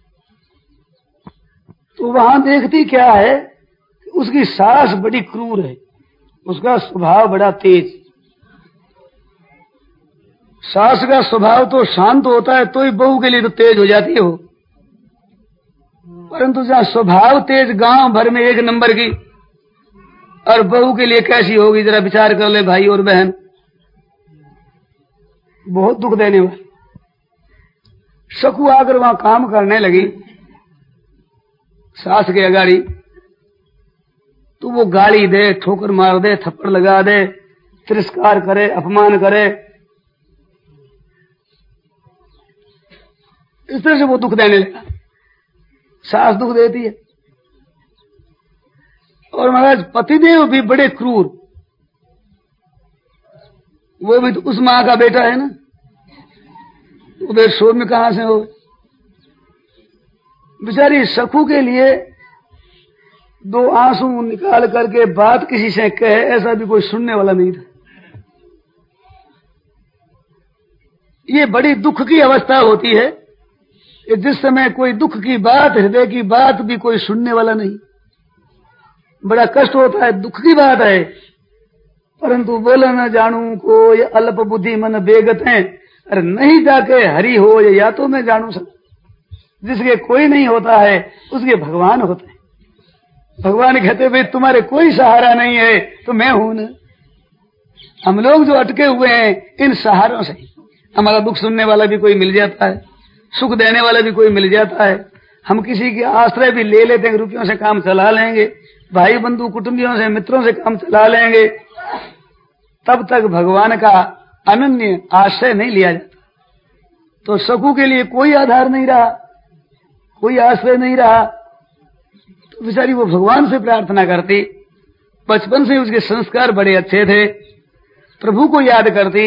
तो वहां देखती क्या है, उसकी सास बड़ी क्रूर है, उसका स्वभाव बड़ा तेज। सास का स्वभाव तो शांत होता है तो ही बहू के लिए तो तेज हो जाती है वो, परंतु जहाँ स्वभाव तेज गांव भर में एक नंबर की, और बहू के लिए कैसी होगी जरा विचार कर ले भाई और बहन। बहुत दुख देने वाली। सकू आकर वहां काम करने लगी सास के अगाड़ी, तो वो गाली दे, ठोकर मार दे, थप्पड़ लगा दे, तिरस्कार करे, अपमान करे, इस तरह से वो दुख देने लगा। सास दुख देती है। और महाराज पतिदेव भी बड़े क्रूर, वो भी तो उस माँ का बेटा है ना, उधर शोर में कहां से हो। बेचारी सखू के लिए दो आंसू निकाल करके बात किसी से कहे, ऐसा भी कोई सुनने वाला नहीं था। ये बड़ी दुख की अवस्था होती है कि जिस समय कोई दुख की बात, हृदय की बात भी कोई सुनने वाला नहीं। बड़ा कष्ट होता है, दुख की बात है, परंतु बोला न जानू को ये अल्प बुद्धि मन बेगत है। अरे नहीं जाके हरि हो ये या तो मैं जानू सब। जिसके कोई नहीं होता है उसके भगवान होते हैं। भगवान कहते भाई तुम्हारे कोई सहारा नहीं है तो मैं हूं ना। हम लोग जो अटके हुए हैं इन सहारों से, हमारा दुख सुनने वाला भी कोई मिल जाता है, सुख देने वाला भी कोई मिल जाता है। हम किसी के आश्रय भी ले लेते हैं, रुपयों से काम चला लेंगे, भाई बंधु कुटुंबियों से, मित्रों से काम चला लेंगे, तब तक भगवान का अनन्य आश्रय नहीं लिया जाता। तो सकू के लिए कोई आधार नहीं रहा, कोई आश्रय नहीं रहा, तो बेचारी वो भगवान से प्रार्थना करती। बचपन से उसके संस्कार बड़े अच्छे थे, प्रभु को याद करती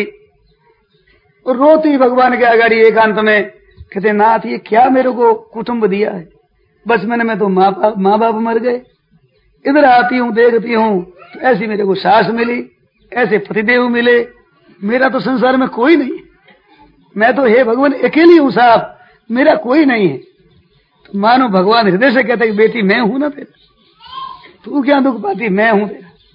और रोती भगवान के आगाड़ी एकांत में, कहते नाथ ये क्या मेरे को कुटुंब दिया है, बचपन में तो माँ बाप माँ बाप मर गए, इधर आती हूँ देखती हूँ तो ऐसी मेरे को सास मिली, ऐसे पतिदेव मिले, मेरा तो संसार में कोई नहीं है, मैं तो हे भगवान अकेली हूँ साहब, मेरा कोई नहीं है। तो मानो भगवान हृदय से कहते कि बेटी मैं हूं ना तेरा, तू क्या दुख पाती, मैं हूं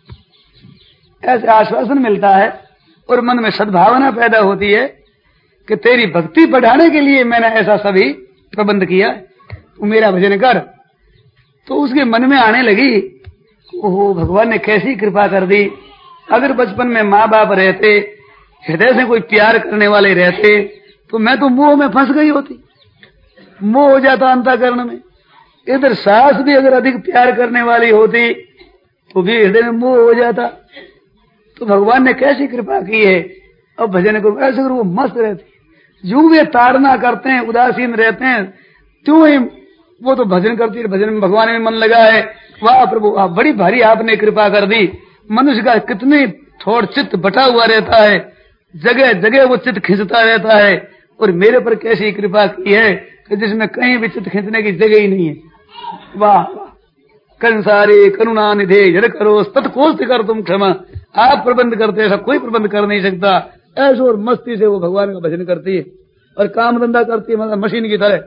तेरा। ऐसे आश्वासन मिलता है और मन में सद्भावना पैदा होती है कि तेरी भक्ति बढ़ाने के लिए मैंने ऐसा सभी प्रबंध किया, तू मेरा भजन कर। तो उसके मन में आने लगी, ओहो भगवान ने कैसी कृपा कर दी। अगर बचपन में माँ बाप रहते, हृदय से कोई प्यार करने वाले रहते, तो मैं तो मोह में फंस गई होती, मोह हो जाता अंतःकरण में। इधर सास भी अगर अधिक प्यार करने वाली होती तो भी हृदय में मोह हो जाता। तो भगवान ने कैसी कृपा की है। अब भजन को ऐसे वो मस्त रहती, जो वे ताड़ना करते हैं, उदासीन रहते हैं, क्यों ही वो तो भजन करती है, भजन में भगवान में मन लगा है। वाह प्रभु आप बड़ी भारी आपने कृपा कर दी। मनुष्य का कितने थोड़ चित्त बटा हुआ रहता है, जगह जगह वो चित्त खींचता रहता है, और मेरे पर कैसी कृपा की है कि जिसमें कहीं भी चित्त खींचने की जगह ही नहीं है। वाह कंसारे करुणा निधे जड़ करो तत्कोष्ठ कर तुम क्षमा। आप प्रबंध करते ऐसा कोई प्रबंध कर नहीं सकता। ऐसे और मस्ती से वो भगवान का भजन करती है और काम धंधा करती है, मतलब मशीन की तरह।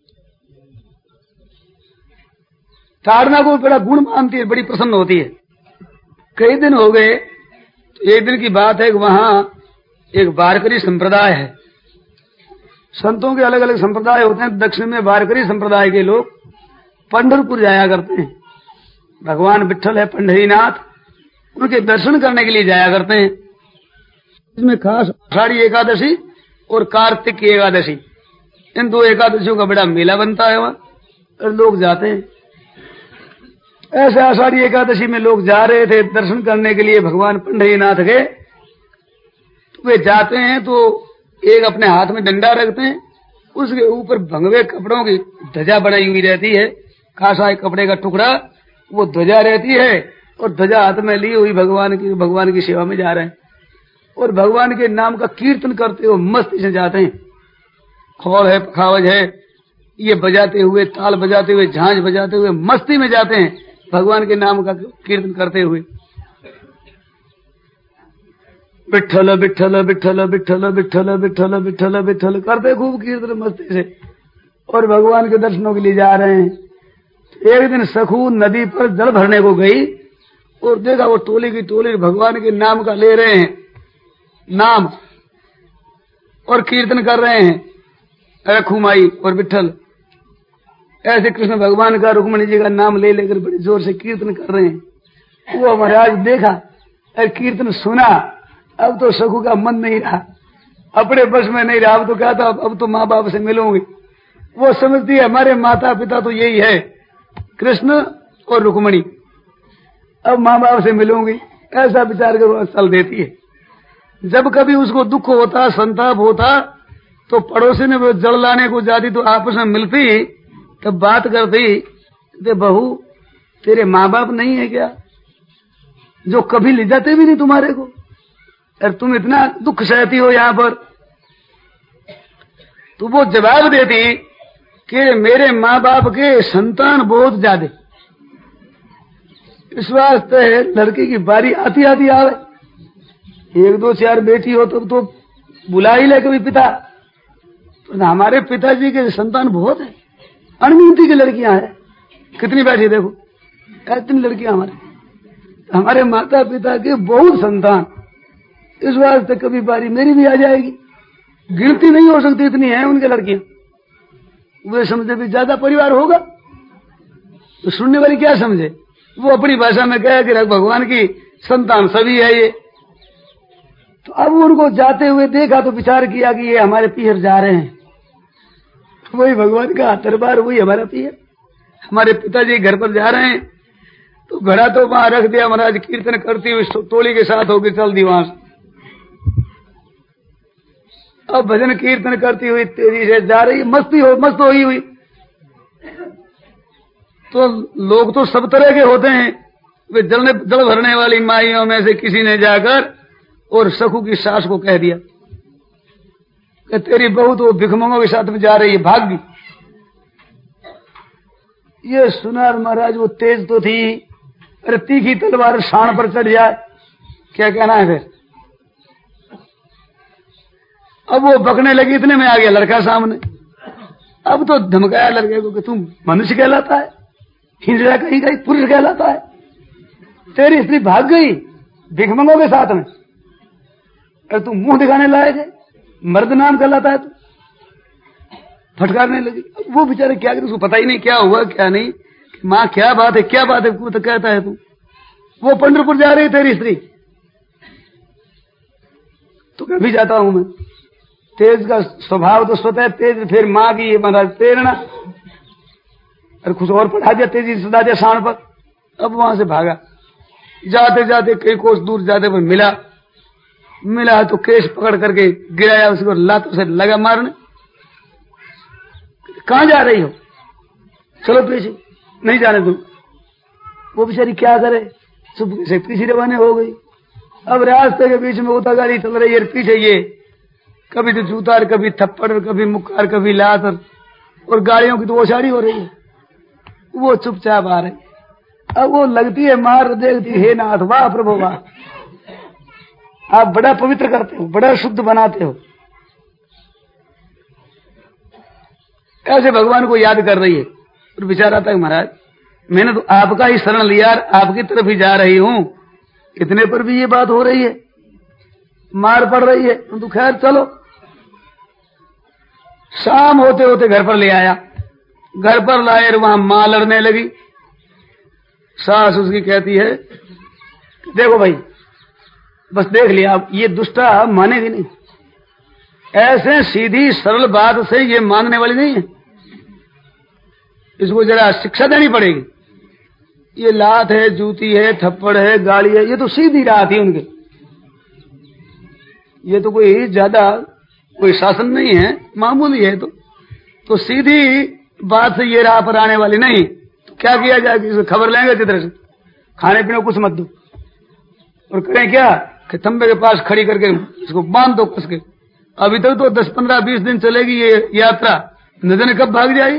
ताड़ना को बड़ा गुण मानती है, बड़ी प्रसन्न होती है। कई दिन हो गए, तो एक दिन की बात है कि वहां एक वारकरी संप्रदाय है, संतों के अलग अलग संप्रदाय होते हैं। दक्षिण में वारकरी संप्रदाय के लोग पंढरपुर जाया करते हैं। भगवान विठ्ठल है पंढरीनाथ, उनके दर्शन करने के लिए जाया करते हैं। इसमें खास आषाढ़ी एकादशी और कार्तिक की एकादशी, इन दो एकादशियों का बड़ा मेला बनता है वहाँ, और लोग जाते हैं। ऐसे आषाढ़ी एकादशी में लोग जा रहे थे दर्शन करने के लिए भगवान पंढरीनाथ के। तो वे जाते हैं तो एक अपने हाथ में डंडा रखते हैं, उसके ऊपर भंगवे कपड़ों की ध्वजा बनाई हुई रहती है, खासा कपड़े का टुकड़ा, वो ध्वजा रहती है, और ध्वजा हाथ में ली हुई भगवान की भगवान की सेवा में जा रहे हैं, और भगवान के नाम का कीर्तन करते हुए मस्ती से जाते हैं। खौल है, पखावज है, ये बजाते हुए, ताल बजाते हुए, झांझ बजाते हुए मस्ती में जाते हैं भगवान के नाम का कीर्तन करते हुए। विठ्ठल विठ्ठल विठ्ठल विठ्ठल विठ्ठल विठ्ठल विठ्ठल विठ्ठल करते खूब कीर्तन मस्ती से, और भगवान के दर्शनों के लिए जा रहे हैं। एक दिन सखू नदी पर जल भरने को गई और देखा वो टोली की टोली भगवान के नाम का ले रहे हैं नाम, और कीर्तन कर रहे हैं रखुमाई और विठ्ठल। ऐसे कृष्ण भगवान का रुक्मणी जी का नाम ले लेकर बड़ी जोर से कीर्तन कर रहे हैं। वो महाराज देखा और कीर्तन सुना, अब तो सखू का मन नहीं रहा, अपने बस में नहीं रहा। अब तो क्या था, अब तो माँ बाप से मिलूंगी। वो समझती है हमारे माता पिता तो यही है, कृष्ण और रुक्मणी, अब माँ बाप से मिलूंगी, ऐसा विचार कर चल देती है। जब कभी उसको दुख होता, संताप होता, तो पड़ोसी ने वो जल लाने को जाती तो आपस में मिलती, तब बात करती, ते बहू तेरे माँ बाप नहीं है क्या, जो कभी ले जाते भी नहीं तुम्हारे को, और तुम इतना दुख सहती हो यहाँ पर। तो वो जवाब देती कि मेरे माँ बाप के संतान बहुत ज्यादा, इस वास्ते लड़की की बारी आती आती आवे, एक दो चार बेटी हो तो, तो बुला ही ले कभी पिता। तो हमारे पिताजी के संतान बहुत है, अनगिनती की लड़कियां हैं, कितनी बैठी देखो, इतनी लड़कियां हमारे हमारे माता पिता के बहुत संतान, इस वास्ते कभी बारी मेरी भी आ जाएगी। गिनती नहीं हो सकती, इतनी है उनके लड़कियां। वे समझे भी ज्यादा परिवार होगा, तो सुनने वाली क्या समझे, वो अपनी भाषा में कहे कि भगवान की संतान सभी है ये। तो अब उनको जाते हुए देखा तो विचार किया कि ये हमारे पीहर जा रहे हैं, वही भगवान का दरबार, वही हमारा पीहर, हमारे पिताजी घर पर जा रहे हैं। तो घड़ा तो वहां रख दिया, महाराज कीर्तन करती हुई टोली के साथ होकर चल दी वहां से। अब भजन कीर्तन करती हुई तेजी से जा रही, मस्ती हो मस्त हो हुई। तो लोग तो सब तरह के होते हैं। वे जल जल भरने वाली माइयों में से किसी ने जाकर और सखू की सास को कह दिया कि तेरी बहू तो भिखमंगों के साथ में जा रही है, भाग गई। ये सुनार महाराज वो तेज तो थी, अरे तीखी तलवार शान पर चढ़ जाए, क्या कहना है फिर। अब वो बकने लगी, इतने में आ गया लड़का सामने। अब तो धमकाया लड़के को कि तुम मनुष्य कहलाता है, हिंजड़ा कहीं कहीं पुरुष कहलाता है, तेरी स्त्री भाग गई भिखमंगों के साथ में, अरे तू मुंह दिखाने लायक है, मर्द नाम कहलाता है। तू फटकारने लगी। वो बेचारे क्या करे, उसको पता ही नहीं क्या हुआ क्या नहीं, माँ क्या बात है क्या बात है, तो कहता है तू वो पंढरपुर जा रही तेरी स्त्री। तो कभी जाता हूं मैं, तेज का स्वभाव तो स्वतः तेज, फिर माँ की महाराज प्रेरणा, अरे कुछ और पढ़ा दिया, तेजी सदा दिया शान पर। अब वहां से भागा, जाते जाते कई कोस दूर जाते पर मिला मिला तो केश पकड़ करके गिराया, उसको लातों से लगा मारने। कहां जा रही हो, चलो पीछे, नहीं जाने तुम। वो बेचारी क्या करे, चुप से पीछे रवाने हो गई। अब रास्ते के बीच में उता गाड़ी चल रही है, पीछे ये कभी तो जूतार, कभी थप्पड़, कभी मुक्कार, कभी लात, और गाड़ियों की तो ओछाड़ी हो रही है। वो चुपचाप आ रही। अब वो लगती है मार, देखती हे नाथ, वाह प्रभु वाह, आप बड़ा पवित्र करते हो, बड़ा शुद्ध बनाते हो। ऐसे भगवान को याद कर रही है। और विचार आता है महाराज मैंने तो आपका ही शरण लिया, आपकी तरफ ही जा रही हूं, इतने पर भी ये बात हो रही है, मार पड़ रही है। तो खैर चलो, शाम होते होते घर पर ले आया। घर पर लाए और वहां मां लड़ने लगी। सास उसकी कहती है देखो भाई बस देख लिया, आप ये दुष्टा मानेगी नहीं, ऐसे सीधी सरल बात से ये मानने वाली नहीं है, इसको जरा शिक्षा देनी पड़ेगी। ये लात है, जूती है, थप्पड़ है, गाली है, ये तो सीधी राह थी उनके, ये तो कोई ज्यादा कोई शासन नहीं है, मामूली है। तो तो सीधी बात से ये राह पर आने वाली नहीं, तो क्या किया जाए, इसे खबर लेंगे अच्छी तरह से, खाने पीने कुछ मत दो, और करें क्या कि खंबे के पास खड़ी करके इसको बांध दो कस के। अभी तक तो दस पंद्रह बीस दिन चलेगी ये यात्रा, न जाने कब भाग जाएगी।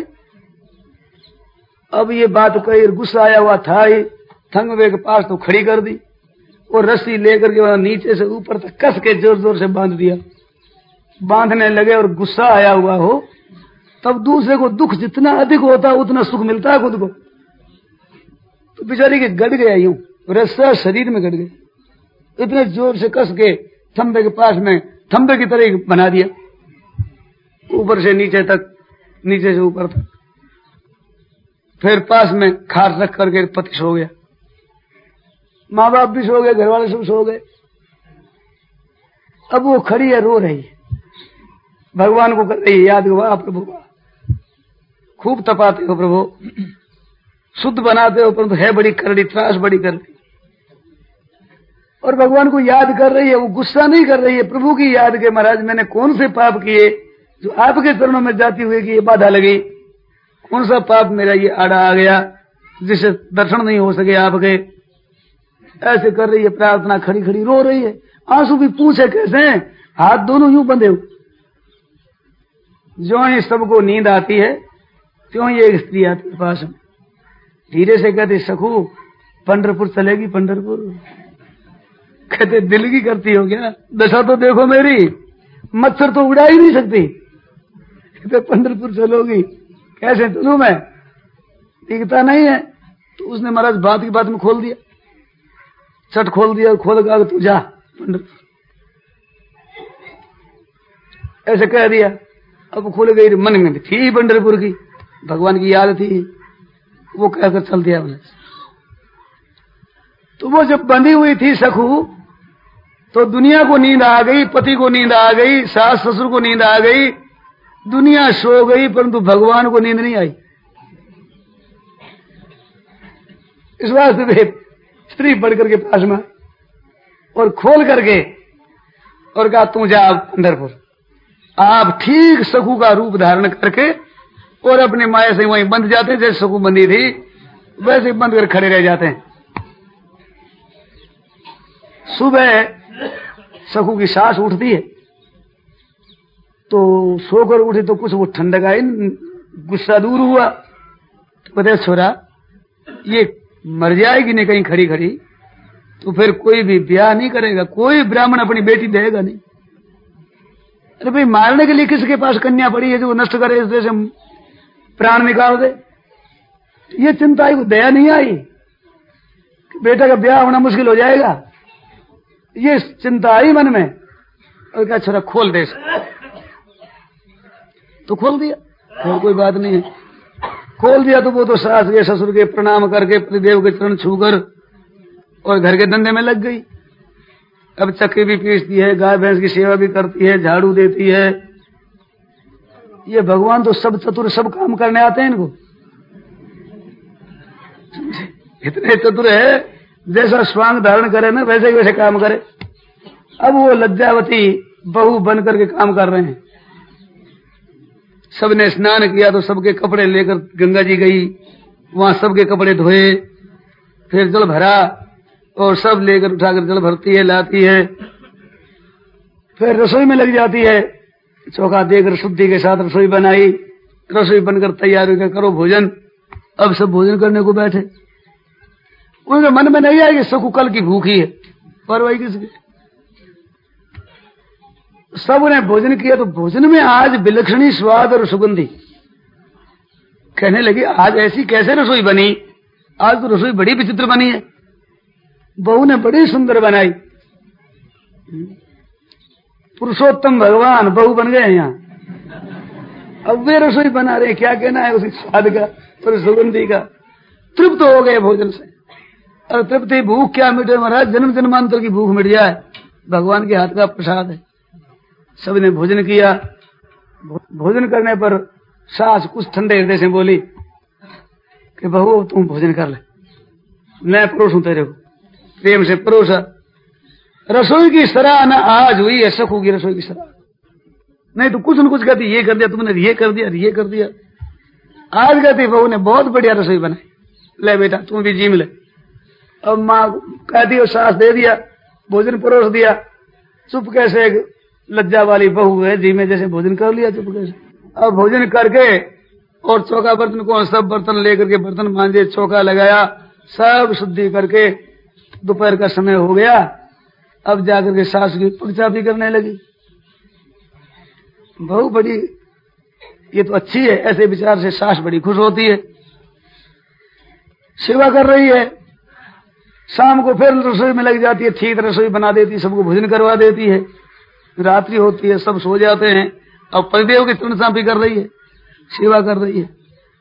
अब ये बात कही, गुस्सा आया हुआ था ही, खंबे के पास तो खड़ी कर दी और रस्सी लेकर के वहां नीचे से ऊपर तक कस के जोर जोर से बांध दिया। बांधने लगे और गुस्सा आया हुआ हो, तब दूसरे को दुख जितना अधिक होता है उतना सुख मिलता है खुद को। तो बेचारी के गड़ गया, यूं रस्सा शरीर में गड़ गया, इतने जोर से कस के थंबे के पास में थंबे की तरह बना दिया, ऊपर से नीचे तक, नीचे से ऊपर तक। फिर पास में खाट रख करके पति सो गया, माँ बाप भी सो गए, घर वाले सब सो गए। अब वो खड़ी है, रो रही है, भगवान को कर रही है याद, वाह प्रभु खूब तपाते हो प्रभु, शुद्ध बनाते हो, परंतु है बड़ी करड़ी, त्रास बड़ी करड़ी। और भगवान को याद कर रही है, वो गुस्सा नहीं कर रही है, प्रभु की याद के महाराज मैंने कौन से पाप किए जो आपके चरणों में जाती हुई कि ये बाधा लगी, कौन सा पाप मेरा ये आड़ा आ गया जिससे दर्शन नहीं हो सके आपके। ऐसे कर रही है प्रार्थना, खड़ी खड़ी रो रही है, आंसू भी पूछे कैसे, हाथ दोनों यूं बंधे हुए। जो ही सबको नींद आती है त्यों ये एक स्त्री आती है पास में, धीरे से कहती सखू पंढरपुर चलेगी, पंढरपुर। कहते दिल की करती हो क्या, दशा तो देखो मेरी, मच्छर तो उड़ा ही नहीं सकती, कहते पंढरपुर चलोगी, कैसे चलूं मैं, दिखता नहीं है। तो उसने महाराज बात की बात में खोल दिया, चट खोल दिया, खोल कर तू जा पंढरपुर, ऐसे कह दिया। अब खुल गई, मन में थी पंढरपुर की, भगवान की याद थी, वो कहकर चल दिया उन्हें। तो वो जब बंधी हुई थी सखू, तो दुनिया को नींद आ गई, पति को नींद आ गई, सास ससुर को नींद आ गई, दुनिया सो गई, परंतु भगवान को नींद नहीं आई। इस वास्ते वे स्त्री बढ़ करके पास में और खोल करके और कहा तू जा पंढरपुर। आप ठीक सखू का रूप धारण करके और अपने माया से वहीं बंध जाते हैं, जैसे सखू बंधी थी वैसे बंद कर खड़े रह जाते हैं। सुबह सखू की सांस उठती है, तो सोकर उठी तो कुछ वो ठंडक आई, गुस्सा दूर हुआ, तो बताया छोरा ये मर जाएगी नहीं कहीं खड़ी खड़ी, तो फिर कोई भी ब्याह नहीं करेगा, कोई ब्राह्मण अपनी बेटी देगा नहीं। अरे भाई मारने के लिए किसके पास कन्या पड़ी है जो नष्ट करे, इस देश में प्राण निकाल दे। ये चिंता आई, दया नहीं आई कि बेटा का ब्याह होना मुश्किल हो जाएगा, ये चिंता आई मन में। और क्या छोरा खोल दे, तो खोल दिया, फिर कोई बात नहीं है, खोल दिया। तो वो तो सास के ससुर के प्रणाम करके पतिदेव के चरण छूकर और घर के धंधे में लग गई। अब चक्की भी पीसती है, गाय भैंस की सेवा भी करती है, झाड़ू देती है। ये भगवान तो सब चतुर, सब काम करने आते हैं इनको, इतने चतुर है, जैसा स्वांग धारण करे ना वैसे वैसे काम करे। अब वो लज्जावती बहू बन करके काम कर रहे हैं। सबने स्नान किया तो सबके कपड़े लेकर गंगा जी गई, वहां सबके कपड़े धोए, फिर जल भरा और सब लेकर उठाकर जल भरती है, लाती है, फिर रसोई में लग जाती है। चौका देकर शुद्धि के साथ रसोई बनाई, रसोई बनकर तैयार होकर करो भोजन। अब सब भोजन करने को बैठे, उनके मन में नहीं आएगी सखू कल की भूखी है, परवाही किसकी। सब ने भोजन किया तो भोजन में आज विलक्षणी स्वाद और सुगंधी। कहने लगी आज ऐसी कैसे रसोई बनी, आज तो रसोई बड़ी विचित्र बनी है, बहू ने बड़ी सुंदर बनाई। पुरुषोत्तम भगवान बहू बन गए यहाँ। अब वे रसोई बना रहे, क्या कहना है उसी स्वाद का और सुगंधी का। तृप्त हो गए भोजन से। और तृप्ति भूख क्या मिटे महाराज, जन्म जन्मांतर की भूख मिट जाए, भगवान के हाथ का प्रसाद है। सबने भोजन किया। भोजन करने पर सास कुछ ठंडे हृदय से बोली कि बहू तुम भोजन कर ले, मैं परोसूं तेरे को। प्रेम से परोसा। रसोई की सराहना आज हुई है, सखू की रसोई की सराहना। नहीं तो कुछ न कुछ कहती, ये कर दिया तुमने, ये कर दिया, ये कर दिया। आज कहती बहू ने बहुत बढ़िया रसोई बनाई, ले बेटा तुम भी जीम ले। अब माँ कहती और सास दे दिया, भोजन परोस दिया। चुप कैसे एक लज्जा वाली बहू है, जी में जैसे भोजन कर लिया चुप कैसे। अब भोजन करके और चौका बर्तन को सब बर्तन लेकर के बर्तन मांजे, चौका लगाया, सब शुद्धि करके दोपहर का समय हो गया। अब जाकर के सास की पगचापी करने लगी। बहू बड़ी ये तो अच्छी है, ऐसे विचार से सास बड़ी खुश होती है, सेवा कर रही है। शाम को फिर रसोई में लग जाती है, ठीक रसोई बना देती, सबको भोजन करवा देती है। रात्रि होती है, सब सो जाते हैं। अब पतिदेव की तृण चापी कर रही है, सेवा कर रही है।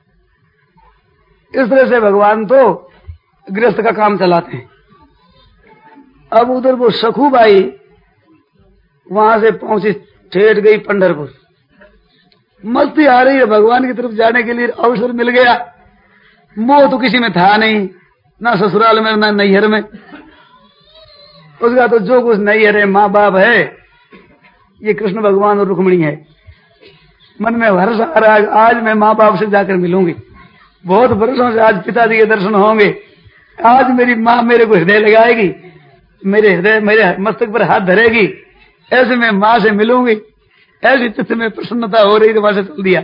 इस तरह से भगवान तो गृहस्थ का काम चलाते हैं। अब उधर वो सखूबाई वहां से पहुंची, ठेठ गई पंढरपुर। मस्ती आ रही है, भगवान की तरफ जाने के लिए अवसर मिल गया। मोह तो किसी में था नहीं, ना ससुराल में ना नैहर में। उसका तो जो कुछ नैहर है, माँ बाप है, ये कृष्ण भगवान और रुक्मिणी है। मन में हर्ष आ रहा है, आज मैं माँ बाप से जाकर मिलूंगी, बहुत वर्षों से आज पिताजी के दर्शन होंगे, आज मेरी माँ मेरे को हृदय लगाएगी, मेरे हृदय मेरे मस्तक पर हाथ धरेगी, ऐसे मैं माँ से मिलूंगी। ऐसी चित्त में प्रसन्नता हो रही तो वहां से चल दिया।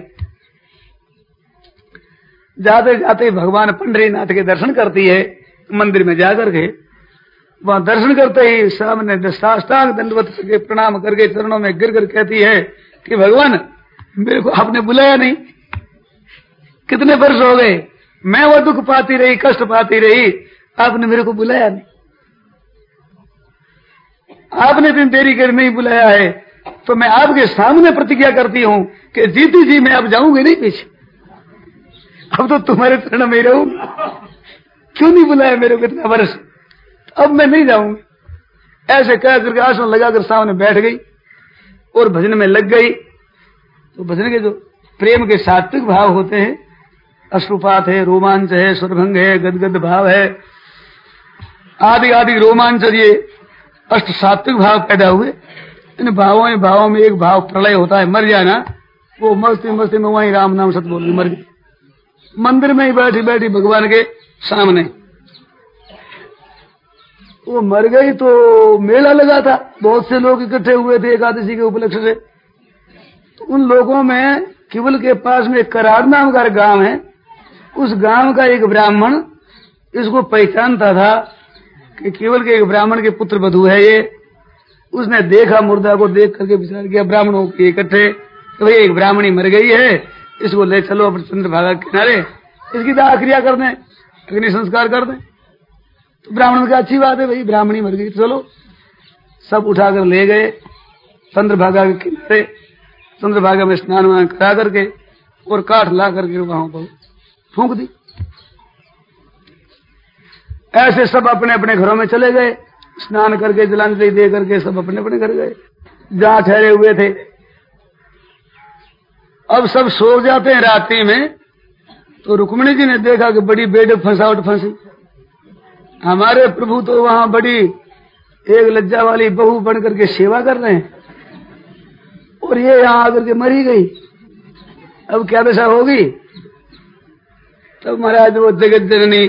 जाते जाते भगवान पंढरीनाथ के दर्शन करती है, मंदिर में जाकर के। वहां दर्शन करते ही सामने साष्टांग दंडवत करके प्रणाम करके चरणों में गिर कर कहती है कि भगवान मेरे को आपने बुलाया नहीं, कितने वर्ष हो गए, मैं वो दुख पाती रही, कष्ट पाती रही, आपने मेरे को बुलाया नहीं। आपने दिन देरी कर नहीं बुलाया है, तो मैं आपके सामने प्रतिज्ञा करती हूं कि जीती जी मैं अब जाऊंगी नहीं पीछे, अब तो तुम्हारे चरण में रहूं। क्यों नहीं बुलाया मेरे को इतना वर्ष, अब मैं नहीं जाऊंगी। ऐसे कह करके आसन लगाकर सामने बैठ गई और भजन में लग गई। तो भजन के जो प्रेम के सात्विक भाव होते हैं, अश्रुपात है, रोमांच है, स्वरभंग है, गदगद भाव है, आदि आदि रोमांच, ये अष्ट सात्विक भाव पैदा हुए। इन भावों में भावों में एक भाव प्रलय होता है, मर जाना। वो मस्ती मस्ती में वहीं राम नाम सत बोल मर गई, मंदिर में ही बैठी बैठी भगवान के सामने। वो मर गई तो मेला लगा था, बहुत से लोग इकट्ठे हुए थे एकादशी के उपलक्ष्य से। तो उन लोगों में केवल के पास में करार नाम का गांव है, उस गांव का एक ब्राह्मण इसको पहचानता था कि केवल के एक ब्राह्मण के पुत्र वधू है ये। उसने देखा, मुर्दा को देख करके विचार किया, ब्राह्मणों के इकट्ठे, तो भाई एक ब्राह्मणी मर गई है, इसको ले चलो अपने चंद्रभागा के किनारे, इसकी दाह क्रिया कर दें, अग्नि संस्कार कर दें। तो ब्राह्मण का अच्छी बात है भाई, ब्राह्मणी मर गई, चलो। सब उठाकर ले गए चंद्रभागा के किनारे, चंद्रभागा में स्नान वान करा करके और काठ ला करके वहां पर फूंक दी। ऐसे सब अपने अपने घरों में चले गए, स्नान करके जलांजलि दे करके सब अपने अपने घर गए जहां ठहरे हुए थे। अब सब सो जाते हैं रात्रि में, तो रुक्मिणी जी ने देखा कि बड़ी बेडक फंसावट फंसी। हमारे प्रभु तो वहां बड़ी एक लज्जा वाली बहू बन करके सेवा कर रहे हैं और ये यहां आकर के मरी गई, अब क्या दशा होगी। तब महाराज वो जगत जननी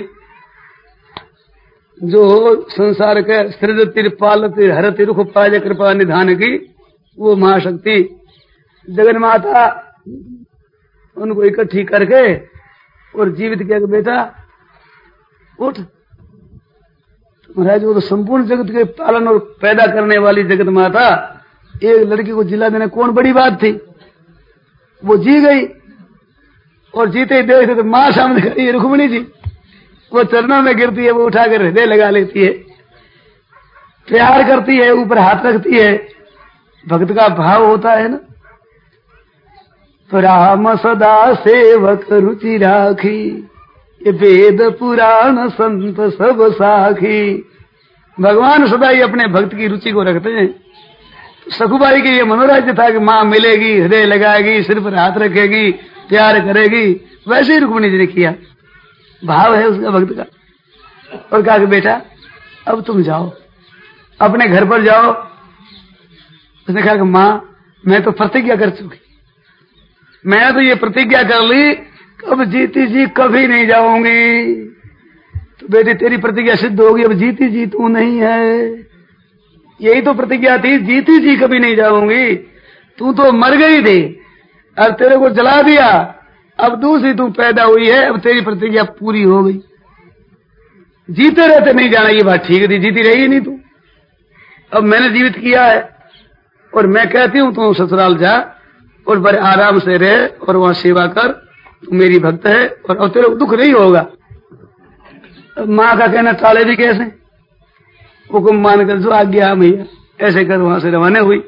जो संसार के सृजति पालति हरति रुख पाज कृपा निधान की वो महाशक्ति जगन माता उनको इकट्ठी करके और जीवित किया, बेटा उठ। महाराज वो तो संपूर्ण जगत के पालन और पैदा करने वाली जगत माता, एक लड़की को जिला देना कौन बड़ी बात थी। वो जी गई और जीते ही देखते तो मां सामने खड़ी है रुक्मिणी जी, वो चरणों में गिरती है, वो उठाकर हृदय लगा लेती है, प्यार करती है, ऊपर हाथ रखती है। भक्त का भाव होता है ना, तो राम सदा सेवक रुचि राखी, ये वेद पुराण संत सब साखी। भगवान सदा ही अपने भक्त की रुचि को रखते हैं। तो सखुबाई के ये मनोराज्य था कि माँ मिलेगी, हृदय लगाएगी, सिर पर हाथ रखेगी, प्यार करेगी। वैसे ही रुक्मिणी जी ने किया, भाव है उसका भक्त का। और कहा कि बेटा अब तुम जाओ, अपने घर पर जाओ। उसने कहा कि माँ मैं तो प्रतिज्ञा कर चुकी, मैं तो ये प्रतिज्ञा कर ली अब जीती जी कभी नहीं जाऊंगी। तो बेटी तेरी प्रतिज्ञा सिद्ध होगी, अब जीती जी तू नहीं है। यही तो प्रतिज्ञा थी, जीती जी कभी नहीं जाऊंगी। तू तो मर गई थी और तेरे को जला दिया, अब दूसरी तू पैदा हुई है, अब तेरी प्रतिज्ञा पूरी हो गई। जीते रहते नहीं जाना, ये बात ठीक थी, जीती रही नहीं तू। अब मैंने जीवित किया है और मैं कहती हूं तू ससुराल जा और बड़े आराम से रह और वहां सेवा कर, तू मेरी भक्त है और अब तेरे को दुख नहीं होगा। माँ का कहना टाले भी कैसे, हुक्म मानकर जो आज्ञा भैया ऐसे कर वहां से रवाना हुई।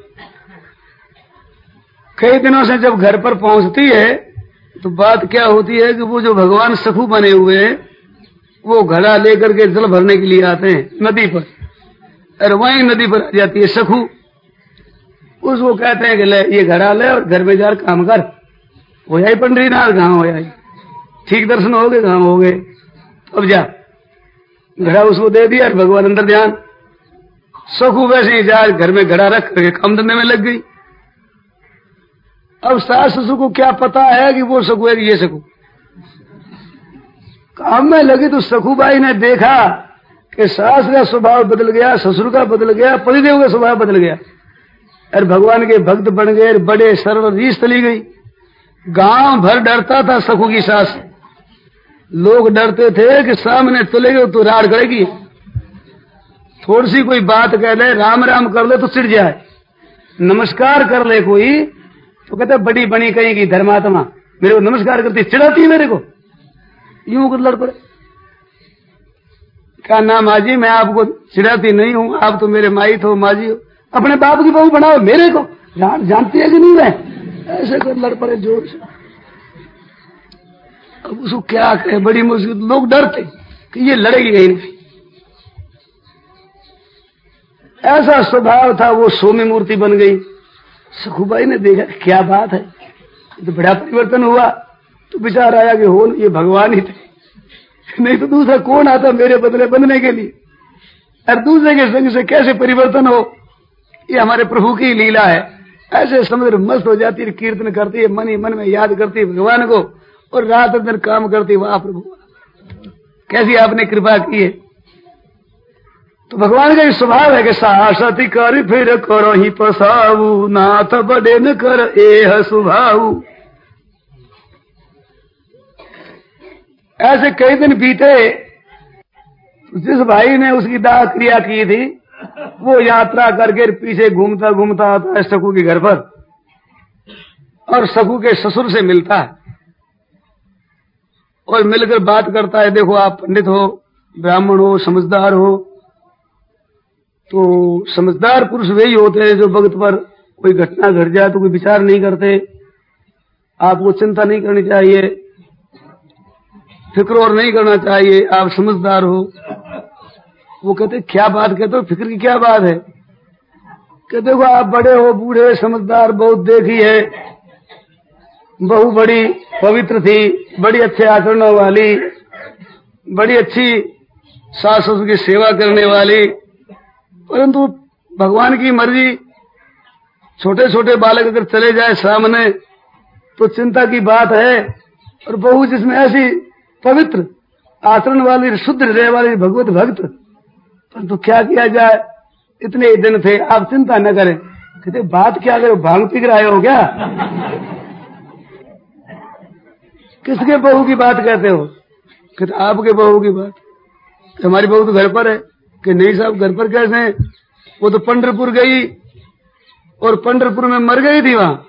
कई दिनों से जब घर पर पहुंचती है तो बात क्या होती है कि वो जो भगवान सखु बने हुए हैं वो घड़ा लेकर के जल भरने के लिए आते हैं नदी पर, और वहीं नदी पर आ जाती है सखु। उसको कहते हैं कि ले ये घड़ा ले और घर में जा काम कर। हो जाए पंडरीनाथ, कहाँ हो जाए, ठीक दर्शन हो गए, कहाँ हो गए। अब जा, घड़ा उसको दे दिया और भगवान अंदर ध्यान। सखु वैसे ही जा घर में घड़ा रख करके काम धंधे में लग गई। अब सास ससुर को क्या पता है कि वो सखु है कि ये सखु। काम में लगी तो सखुबाई ने देखा कि सास का स्वभाव बदल गया, ससुर का बदल गया, पतिदेव का स्वभाव बदल गया और भगवान के भक्त बन गए, बड़े सरल रीस चली गई। गांव भर डरता था सखु की सास, लोग डरते थे कि सामने चलेगे तो राड़ करेगी, थोड़ी सी कोई बात कह ले, राम राम कर ले तो चिढ़ जाए, नमस्कार कर ले कोई तो कहते बड़ी बनी कहेगी धर्मात्मा, मेरे को नमस्कार करती चिढ़ाती मेरे को, यूं कुछ लड़ पड़े। क्या नाम माँ जी, मैं आपको चिढ़ाती नहीं हूं, आप तो मेरे माई हो, माँ जी हो, अपने बाप की बहू बनाओ मेरे को, जान, जानती है कि नहीं मैं, ऐसे कर लड़ पड़े जोर से। अब उसको क्या कहे, बड़ी मुश्किल, लोग डरते कि ये लड़ेगी नहीं। ऐसा स्वभाव था, वो सौम्य मूर्ति बन गई। सखुबाई ने देखा क्या बात है, तो बड़ा परिवर्तन हुआ। तो विचार आया कि हो ये भगवान ही थे, नहीं तो दूसरा कौन आता मेरे बदले बनने के लिए, और दूसरे के संग से कैसे परिवर्तन हो, ये हमारे प्रभु की लीला है। ऐसे समुद्र मस्त हो जाती है, कीर्तन करती है, मन ही मन में याद करती है भगवान को और रात दिन काम करती, वाह प्रभु कैसी आपने कृपा की है। तो भगवान का ये स्वभाव है कि सासती कर फिर करो ही पसाऊ, नाथ बड़े न कर एह सुभाऊ। ऐसे कई दिन बीते, जिस भाई ने उसकी दाह क्रिया की थी वो यात्रा करके पीछे घूमता घूमता आता है सखु के घर पर और सखु के ससुर से मिलता है और मिलकर बात करता है, देखो आप पंडित हो, ब्राह्मण हो, समझदार हो, तो समझदार पुरुष वही होते हैं जो वक्त पर कोई घटना घट जाए तो कोई विचार नहीं करते, आपको चिंता नहीं करनी चाहिए, फिक्र और नहीं करना चाहिए, आप समझदार हो। वो कहते क्या बात कहते हो, फिक्र की क्या बात है। कहते देखो आप बड़े हो, बूढ़े, समझदार, बहुत देखी है, बहू बड़ी पवित्र थी, बड़ी अच्छे आचरणों वाली, बड़ी अच्छी सास ससुर की सेवा करने वाली, परंतु भगवान की मर्जी, छोटे छोटे बालक अगर चले जाए सामने तो चिंता की बात है, और बहू जिसमें ऐसी पवित्र आचरण वाली, शुद्ध हृदय वाली भगवत भक्त, परंतु क्या किया जाए, इतने ही दिन थे, आप चिंता न करें। कहते बात क्या करो, भांग पी रहे हो क्या, किसके बहू की बात कहते हो। कहते आपके बहू की बात। हमारी बहू तो घर पर है। कि नहीं साहब घर पर कैसे हैं, वो तो पंढरपुर गई और पंढरपुर में मर गई थी वहां,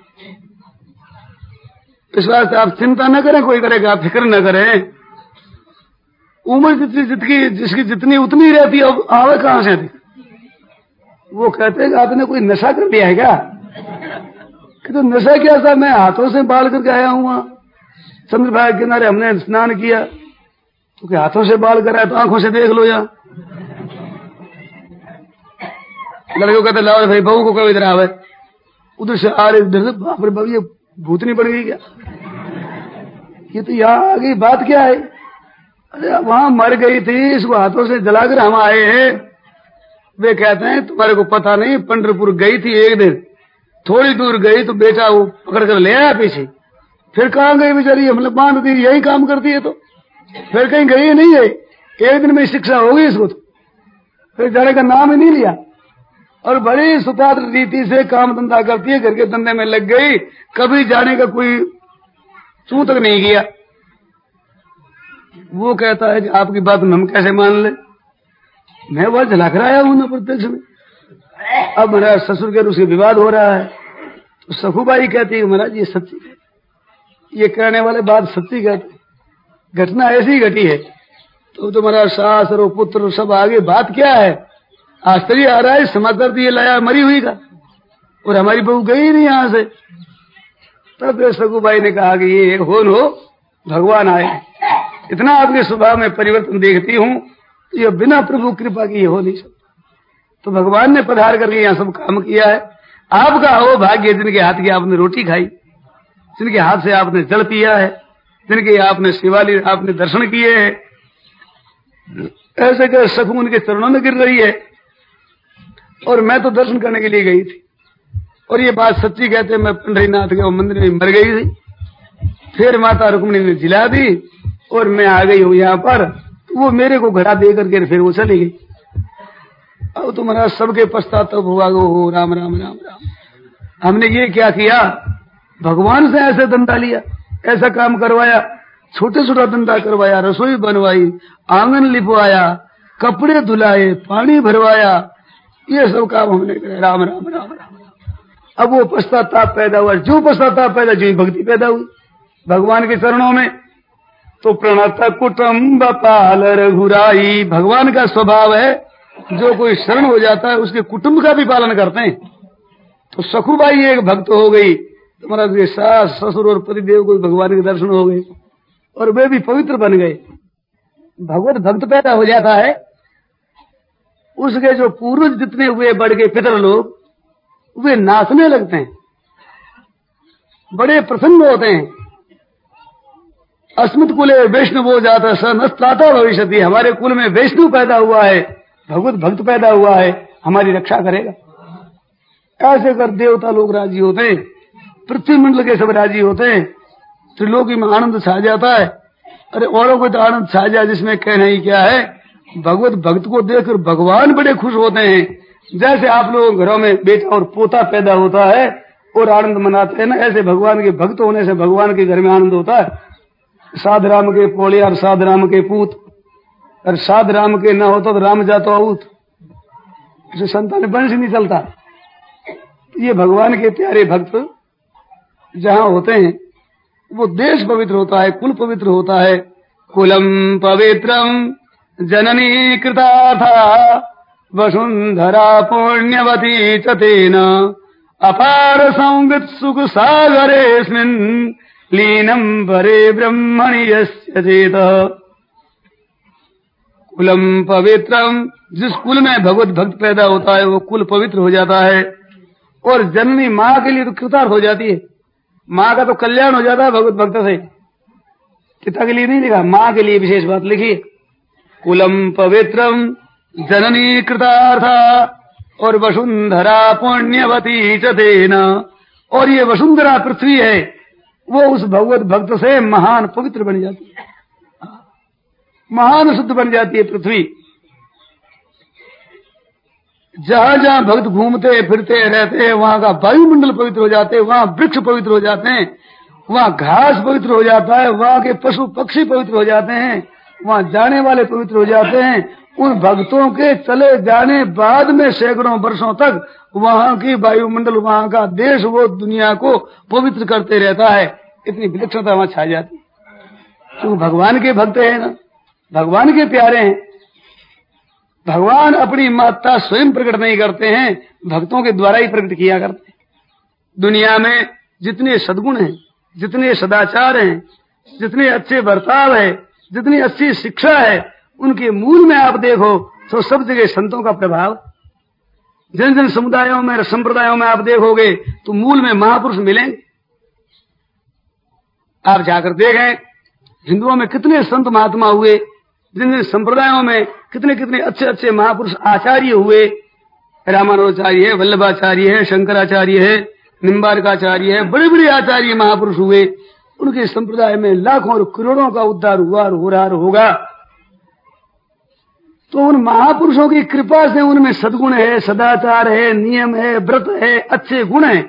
इस वास्ते आप चिंता न करें, कोई करेगा, आप फिक्र न करें, उम्र जितनी जितनी जिसकी जितनी उतनी रहती है, आवे कहां से थी। वो कहते हैं कि आपने कोई नशा कर लिया है क्या, कि तो नशा क्या था, मैं हाथों से बाल करके आया हूँ वहां चंद्रभागा के किनारे, हमने स्नान किया तो क्या हाथों से बाल कराया, तो आंखों से देख लो यहाँ। लड़के कहते लाओ भाई बहू को कभी इधर आवे, उधर से आ रहे, इधर से बाप रे बाप ये भूतनी पड़ गई क्या, ये तो यहाँ आ गई, बात क्या है। अरे वहां मर गई थी, इसको हाथों से जलाकर हम आए हैं। वे कहते हैं तुम्हारे को पता नहीं, पंढरपुर गई थी एक दिन, थोड़ी दूर गई तो बेटा वो पकड़ कर ले आया पीछे, फिर कहाँ गई बेचारी, हमने बांध दी, यही काम करती है, तो फिर कहीं गई नहीं है, एक दिन में शिक्षा होगी इसको, तो फिर जाने का नाम ही नहीं लिया, और बड़ी सुपात्र रीति से काम धंधा करती है, घर के धंधे में लग गई, कभी जाने का कोई चू तक नहीं किया। वो कहता है कि आपकी बात में हम कैसे मान ले, मैं वह जलाकर आया हूं ना प्रत्यक्ष में। अब मेरा ससुर के उसके विवाद हो रहा है, तो सखुबाई कहती है महाराज ये सच्ची है, ये कहने वाले बात सच्ची कहते, घटना ऐसी घटी है। तो तुम्हारा सास और पुत्र सब आगे, बात क्या है, आश्चर्य आ रहा है, समाचार दिए लाया मरी हुई का, और हमारी बहू गई नहीं यहां से। तब सखुबाई ने कहा कि ये हो न हो भगवान आए, इतना आपके स्वभाव में परिवर्तन देखती हूं, ये बिना प्रभु कृपा की ये हो नहीं सकता। तो भगवान ने पधार करके यहाँ सब काम किया है। आपका हो भाग्य जिनके हाथ की आपने रोटी खाई, जिनके हाथ से आपने जल पिया है, जिनके आपने सेवा ली, आपने दर्शन किए हैं। ऐसे कर सखू उनके चरणों में गिर रही है, और मैं तो दर्शन करने के लिए गई थी, और ये बात सच्ची कहते मैं पंढरीनाथ के मंदिर में मर गई थी, फिर माता रुक्मिणी ने जिला दी और मैं आ गई हूँ यहाँ पर। तो वो मेरे को घड़ा दे करके फिर वो चली गई। अब तुम्हारा सबके पश्चाताप हुआ, हो राम राम राम राम, हमने ये क्या किया, भगवान से ऐसे धंधा लिया, ऐसा काम करवाया, छोटे छोटा धंधा करवाया, रसोई बनवाई, आंगन लिपवाया, कपड़े धुलाए, पानी भरवाया, ये सब काम हमने किया। राम राम राम राम। अब वो पश्चाताप पैदा हुआ, जो पश्चाताप पैदा, जो भक्ति पैदा हुई भगवान के चरणों में। तो प्रणत कुटुम्ब पाल रघुराई, भगवान का स्वभाव है, जो कोई शरण हो जाता है उसके कुटुंब का भी पालन करते हैं। तो सखुबाई एक भक्त हो गई, तुम्हारा तो सास ससुर और पतिदेव को भगवान के दर्शन हो गए, और वे भी पवित्र बन गए। भगवत भक्त पैदा हो जाता है, उसके जो पूर्वज जितने हुए बढ़ के पितर लोग, वे नाचने लगते हैं, बड़े प्रसन्न होते हैं। अस्मित कुले वैष्णव हो जाता स नस्त्राता भविष्यति, हमारे कुल में वैष्णव पैदा हुआ है, भगवत भक्त पैदा हुआ है, हमारी रक्षा करेगा। ऐसे कर देवता लोग राजी होते हैं, पृथ्वी मंडल के सब राजी होते हैं, त्रिलोकी में आनंद छा जाता है। अरे औरों को तो आनंद छा जाए, जिसमें कहना ही क्या है। भगवत भक्त को देखकर भगवान बड़े खुश होते हैं। जैसे आप लोगों घरों में बेटा और पोता पैदा होता है और आनंद मनाते हैं ना, ऐसे भगवान के भक्त होने से भगवान के घर में आनंद होता है। साध राम के पोले और साध राम के पूत, और साध राम के ना होता तो राम जातो आऊत, इसे संतान वंश नहीं चलता। ये भगवान के प्यारे भक्त जहां होते हैं, वो देश पवित्र होता है, कुल पवित्र होता है। कुलम पवित्रम जननी कृतार्था वसुंधरा पुण्यवती च तेन अपार संवित सुख सागरेस्मिन् लीनम परे ब्रह्मणि यस्य चेत। कुलम पवित्रम, जिस कुल में भगवत भक्त पैदा होता है वो कुल पवित्र हो जाता है। और जननी माँ के लिए तो कृतार्थ हो जाती है, माँ का तो कल्याण हो जाता है भगवत भक्त से। पिता के लिए नहीं लिखा, माँ के लिए विशेष बात लिखी। कुलम पवित्रम जननी कृतार्था और वसुंधरा पुण्यवती च तेन, और ये वसुंधरा पृथ्वी है, वो उस भगवत भक्त से महान पवित्र बन जाती है, महान शुद्ध बन जाती है पृथ्वी। जहां जहां भक्त घूमते फिरते रहते हैं, वहां का वायुमंडल पवित्र हो जाते हैं, वहां वृक्ष पवित्र हो जाते हैं, वहां घास पवित्र हो जाता है, वहां के पशु पक्षी पवित्र हो जाते हैं, वहां जाने वाले पवित्र हो जाते हैं। उन भक्तों के चले जाने बाद में सैकड़ों वर्षों तक वहां की वायुमंडल, वहां का देश, वो दुनिया को पवित्र करते रहता है। इतनी विलक्षणता वहां छा जाती है, क्योंकि भगवान के भक्त हैं ना, भगवान के प्यारे हैं। भगवान अपनी महत्ता स्वयं प्रकट नहीं करते हैं, भक्तों के द्वारा ही प्रकट किया करते हैं। दुनिया में जितने सद्गुण हैं, जितने सदाचार हैं, जितने अच्छे बर्ताव है, जितनी अच्छी शिक्षा है, उनके मूल में आप देखो तो सब जगह संतों का प्रभाव। जन जन समुदायों में, संप्रदायों में आप देखोगे तो मूल में महापुरुष मिलेंगे। आप जाकर देखें हिंदुओं में कितने संत महात्मा हुए, जिन जिन संप्रदायों में कितने कितने अच्छे अच्छे महापुरुष आचार्य हुए। रामानुजाचार्य है, वल्लभाचार्य है, शंकराचार्य है, निम्बारकाचार्य है, बड़े बड़े आचार्य महापुरुष हुए। उनके संप्रदाय में लाखों और करोड़ों का उद्धार हुआ और हो रहा होगा। तो उन महापुरुषों की कृपा से उनमें सद्गुण है, सदाचार है, नियम है, व्रत है, अच्छे गुण है।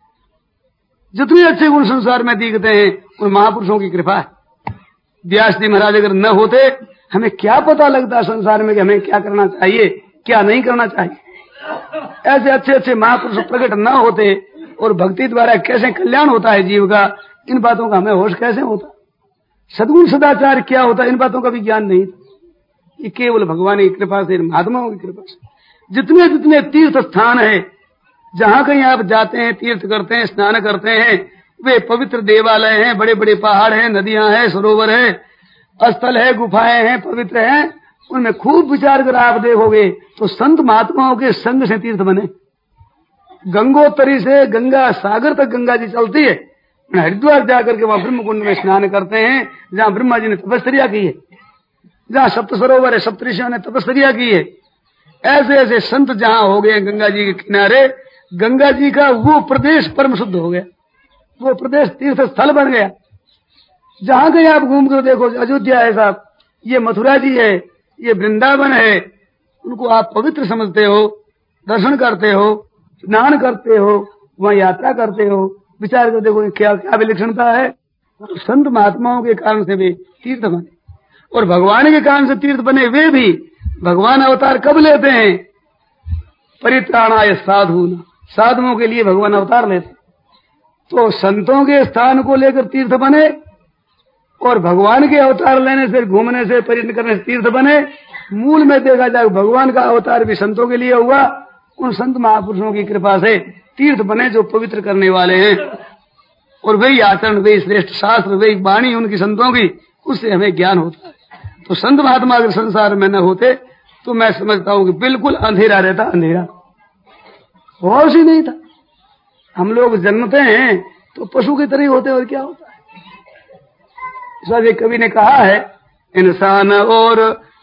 जितने अच्छे गुण संसार में दिखते हैं उन महापुरुषों की कृपा है। व्यास जी महाराज अगर न होते हमें क्या पता लगता संसार में कि हमें क्या करना चाहिए, क्या नहीं करना चाहिए। ऐसे अच्छे अच्छे महापुरुष प्रकट न होते और भक्ति द्वारा कैसे कल्याण होता है जीव का, इन बातों का हमें होश कैसे होता। सद्गुण सदाचार क्या होता, इन बातों का भी ज्ञान नहीं था। ये केवल भगवान की कृपा से, महात्माओं की कृपा से। जितने जितने तीर्थ स्थान है, जहां कहीं आप जाते हैं, तीर्थ करते हैं, स्नान करते हैं, वे पवित्र देवालय हैं, बड़े बड़े पहाड़ हैं, नदियां हैं, सरोवर है, स्थल है, गुफाएं हैं, पवित्र हैं। उनमें खूब विचार कर आप देखोगे तो संत महात्माओं के संग से तीर्थ बने। गंगोत्तरी से गंगा सागर तक गंगा जी चलती है। हरिद्वार जाकर के वहां ब्रह्म कुंड में स्नान करते हैं, जहां ब्रह्मा जी ने तपस्या की है, जहां सप्त सरोवर है, सप्तऋषियों ने तपस्या की है। ऐसे ऐसे संत जहां हो गए गंगा जी के किनारे, गंगा जी का वो प्रदेश परम शुद्ध हो गया, वो प्रदेश तीर्थ स्थल बन गया। जहां कहीं आप घूम कर देखो, अयोध्या है साहब, ये मथुरा जी है, ये वृंदावन है, उनको आप पवित्र समझते हो, दर्शन करते हो, स्नान करते हो, वहां यात्रा करते हो, विचार कर देखो क्या क्या विलक्षणता है। तो संत महात्माओं के कारण से वे तीर्थ बने, और भगवान के कारण से तीर्थ बने। वे भी भगवान अवतार कब लेते हैं? परित्राणाय साधून, साधुओं के लिए भगवान अवतार लेते। तो संतों के स्थान को लेकर तीर्थ बने, और भगवान के अवतार लेने से, घूमने से, पर्यटन करने से तीर्थ बने। मूल में देखा जाए भगवान का अवतार भी संतों के लिए हुआ। उन संत महापुरुषों की कृपा से तीर्थ बने जो पवित्र करने वाले हैं, और वही आचरण, वही श्रेष्ठ शास्त्र, वही वाणी उनकी संतों की, उससे हमें ज्ञान होता है। तो संत महात्मा अगर संसार में न होते तो मैं समझता हूं कि बिल्कुल अंधेरा रहता, अंधेरा, होश ही नहीं था। हम लोग जन्मते हैं तो पशु की तरह होते, और क्या होता है। इस बात कवि ने कहा है, इंसान और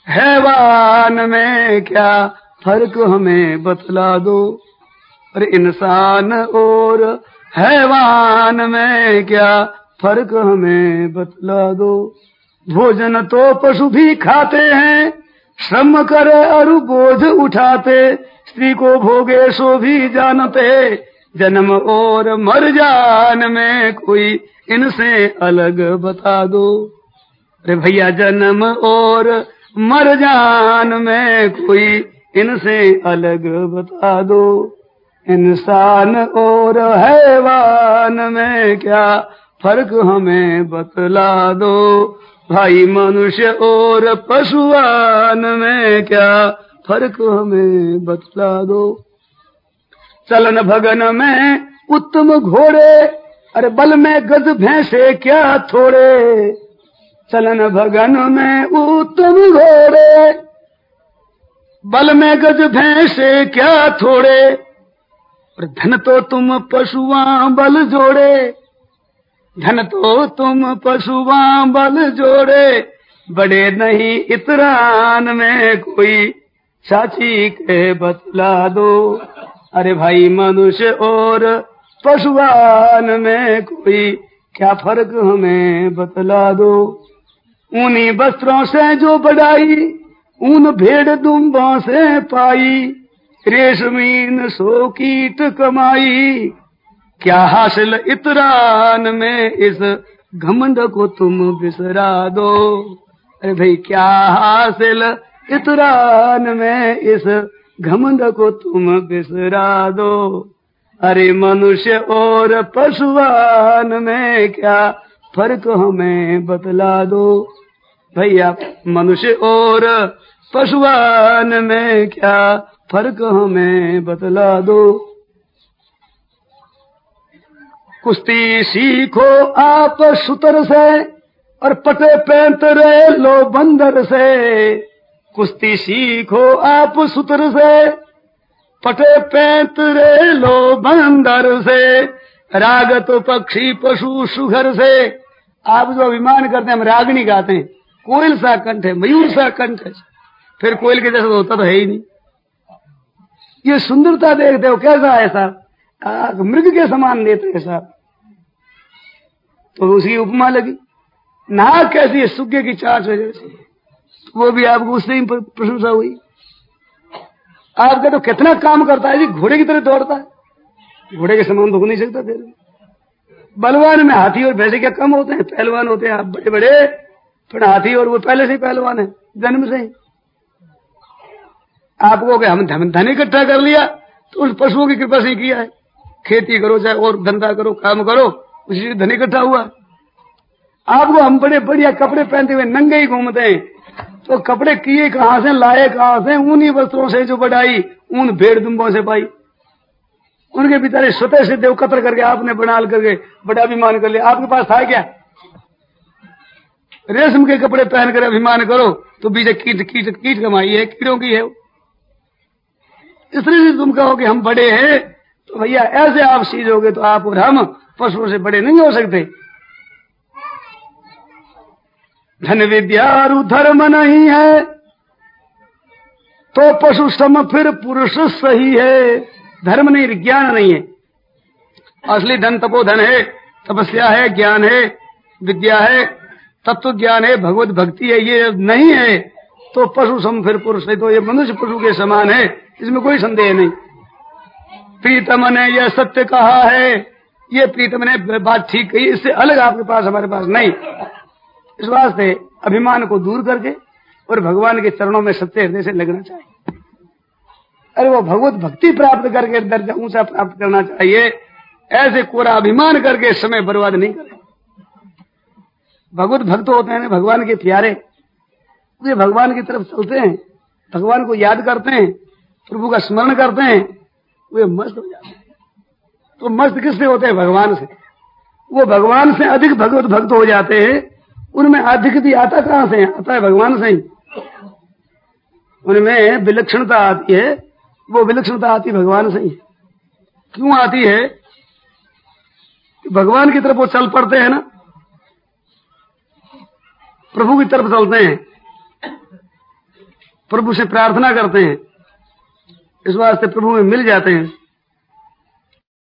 हैवान में क्या फर्क हमें बतला दो। अरे इंसान और हैवान में क्या फर्क हमें बतला दो। भोजन तो पशु भी खाते हैं, श्रम करे और बोझ उठाते, स्त्री को भोगे सो भी जानते, जन्म और मर जान में कोई इनसे अलग बता दो। अरे भैया जन्म और मर जान में कोई इनसे अलग बता दो। इंसान और हैवान में क्या फर्क हमें बतला दो। भाई मनुष्य और पशुआन में क्या फर्क हमें बतला दो। चलन भगन में उत्तम घोड़े, अरे बल में गज भैंसे क्या थोड़े। चलन भगन में उत्तम घोड़े, बल में गज भैंसे क्या थोड़े। और धन तो तुम पशुआ बल जोड़े, धन तो तुम पशुआ बल जोड़े। बड़े नहीं इतरान में कोई साची के बतला दो। अरे भाई मनुष्य और पशुआन में कोई क्या फर्क हमें बतला दो। ऊनी वस्त्रों से जो बढ़ाई, ऊन भेड़ दुम्बों से पाई। रेशमीन सो कीट कमाई, क्या हासिल इतरान में इस घमंड को तुम बिसरा दो। अरे भाई क्या हासिल इतरान में इस घमंड को तुम बिसरा दो। अरे मनुष्य और पशुआन में क्या फर्क हमें बतला दो। भैया मनुष्य और पशुआन में क्या फर्क हमें बतला दो। कुश्ती सीखो आप सुतर से और पटे पैंत रहे लो बंदर से। कुश्ती सीखो आप सुतर से पटे पैंत रहे लो बंदर से। राग तो पक्षी पशु सुघर से। आप जो अभिमान करते हैं हम रागनी गाते हैं, कोयल सा कंठ है, मयूर सा कंठ है, फिर कोयल के जैसा होता तो है ही नहीं। ये सुंदरता देखते हो कैसा है साहब, मृग के समान देते हैं साहब। तो उसकी उपमा लगी, नाक कैसी है, सुगे की चाच जैसी, वो भी आपको उससे ही प्रशंसा हुई। आपका तो कितना काम करता है जी, घोड़े की तरह दौड़ता है, घोड़े के समान तो हो नहीं सकता। फिर बलवान में हाथी और भैंसे क्या कम होते हैं, पहलवान होते हैं आप बड़े बड़े, फिर हाथी और वो पहले से ही पहलवान है जन्म से ही। आपको हम धन इकट्ठा कर लिया तो उस पशुओं की कृपा से किया है। खेती करो चाहे और धंधा करो, काम करो, उसी से धन इकट्ठा हुआ। आपको हम बड़े बढ़िया कपड़े पहनते हुए नंगे ही घूमते हैं, तो कपड़े किए कहां से, लाए कहां से? उन्हीं वस्त्रों से जो बढ़ाई उन भेड़ दुम्बों से पाई। उनके बेचारे स्वतः से देव कतर करके आपने बना करके बड़ा अभिमान कर लिया। आपके पास था क्या? रेशम के कपड़े पहनकर अभिमान करो तो बीच कीट कीट कीट कमाई है, कीड़ों की है। इसलिए तुम कहो कि हम बड़े हैं, तो भैया ऐसे आप सीजोगे तो आप और हम पशुओं से बड़े नहीं हो सकते। धन विद्या धर्म नहीं है तो पशु सम फिर पुरुष सही है। धर्म नहीं, ज्ञान नहीं है। असली धन तपोधन है, तपस्या है, ज्ञान है, विद्या है, तत्व ज्ञान है, भगवत भक्ति है। ये नहीं है तो पशु सम फिर पुरुष है, तो ये मनुष्य पशु के समान है, इसमें कोई संदेह नहीं। प्रीतम ने यह सत्य कहा है, ये प्रीतम ने बात ठीक कही, इससे अलग आपके पास हमारे पास नहीं। इस वास्ते अभिमान को दूर करके और भगवान के चरणों में सच्चे हृदय से लगना चाहिए। अरे वो भगवत भक्ति प्राप्त करके दर्जा ऊंचा प्राप्त करना चाहिए। ऐसे कोरा अभिमान करके समय बर्बाद नहीं करें। भगवत भक्त होते हैं भगवान के प्यारे, वे भगवान की तरफ चलते हैं, भगवान को याद करते हैं, प्रभु का स्मरण करते हैं, वे मस्त हो जाते हैं। तो मस्त किससे होते हैं? भगवान से। वो भगवान से अधिक भगवत भक्त हो जाते हैं। उनमें अधिक भी आता कहां से? आता है भगवान से ही। उनमें विलक्षणता आती है, वो विलक्षणता आती भगवान से ही। क्यों आती है? भगवान की तरफ वो चल पड़ते हैं ना, प्रभु की तरफ चलते हैं, प्रभु से प्रार्थना करते हैं, इस वास्ते प्रभु में मिल जाते हैं।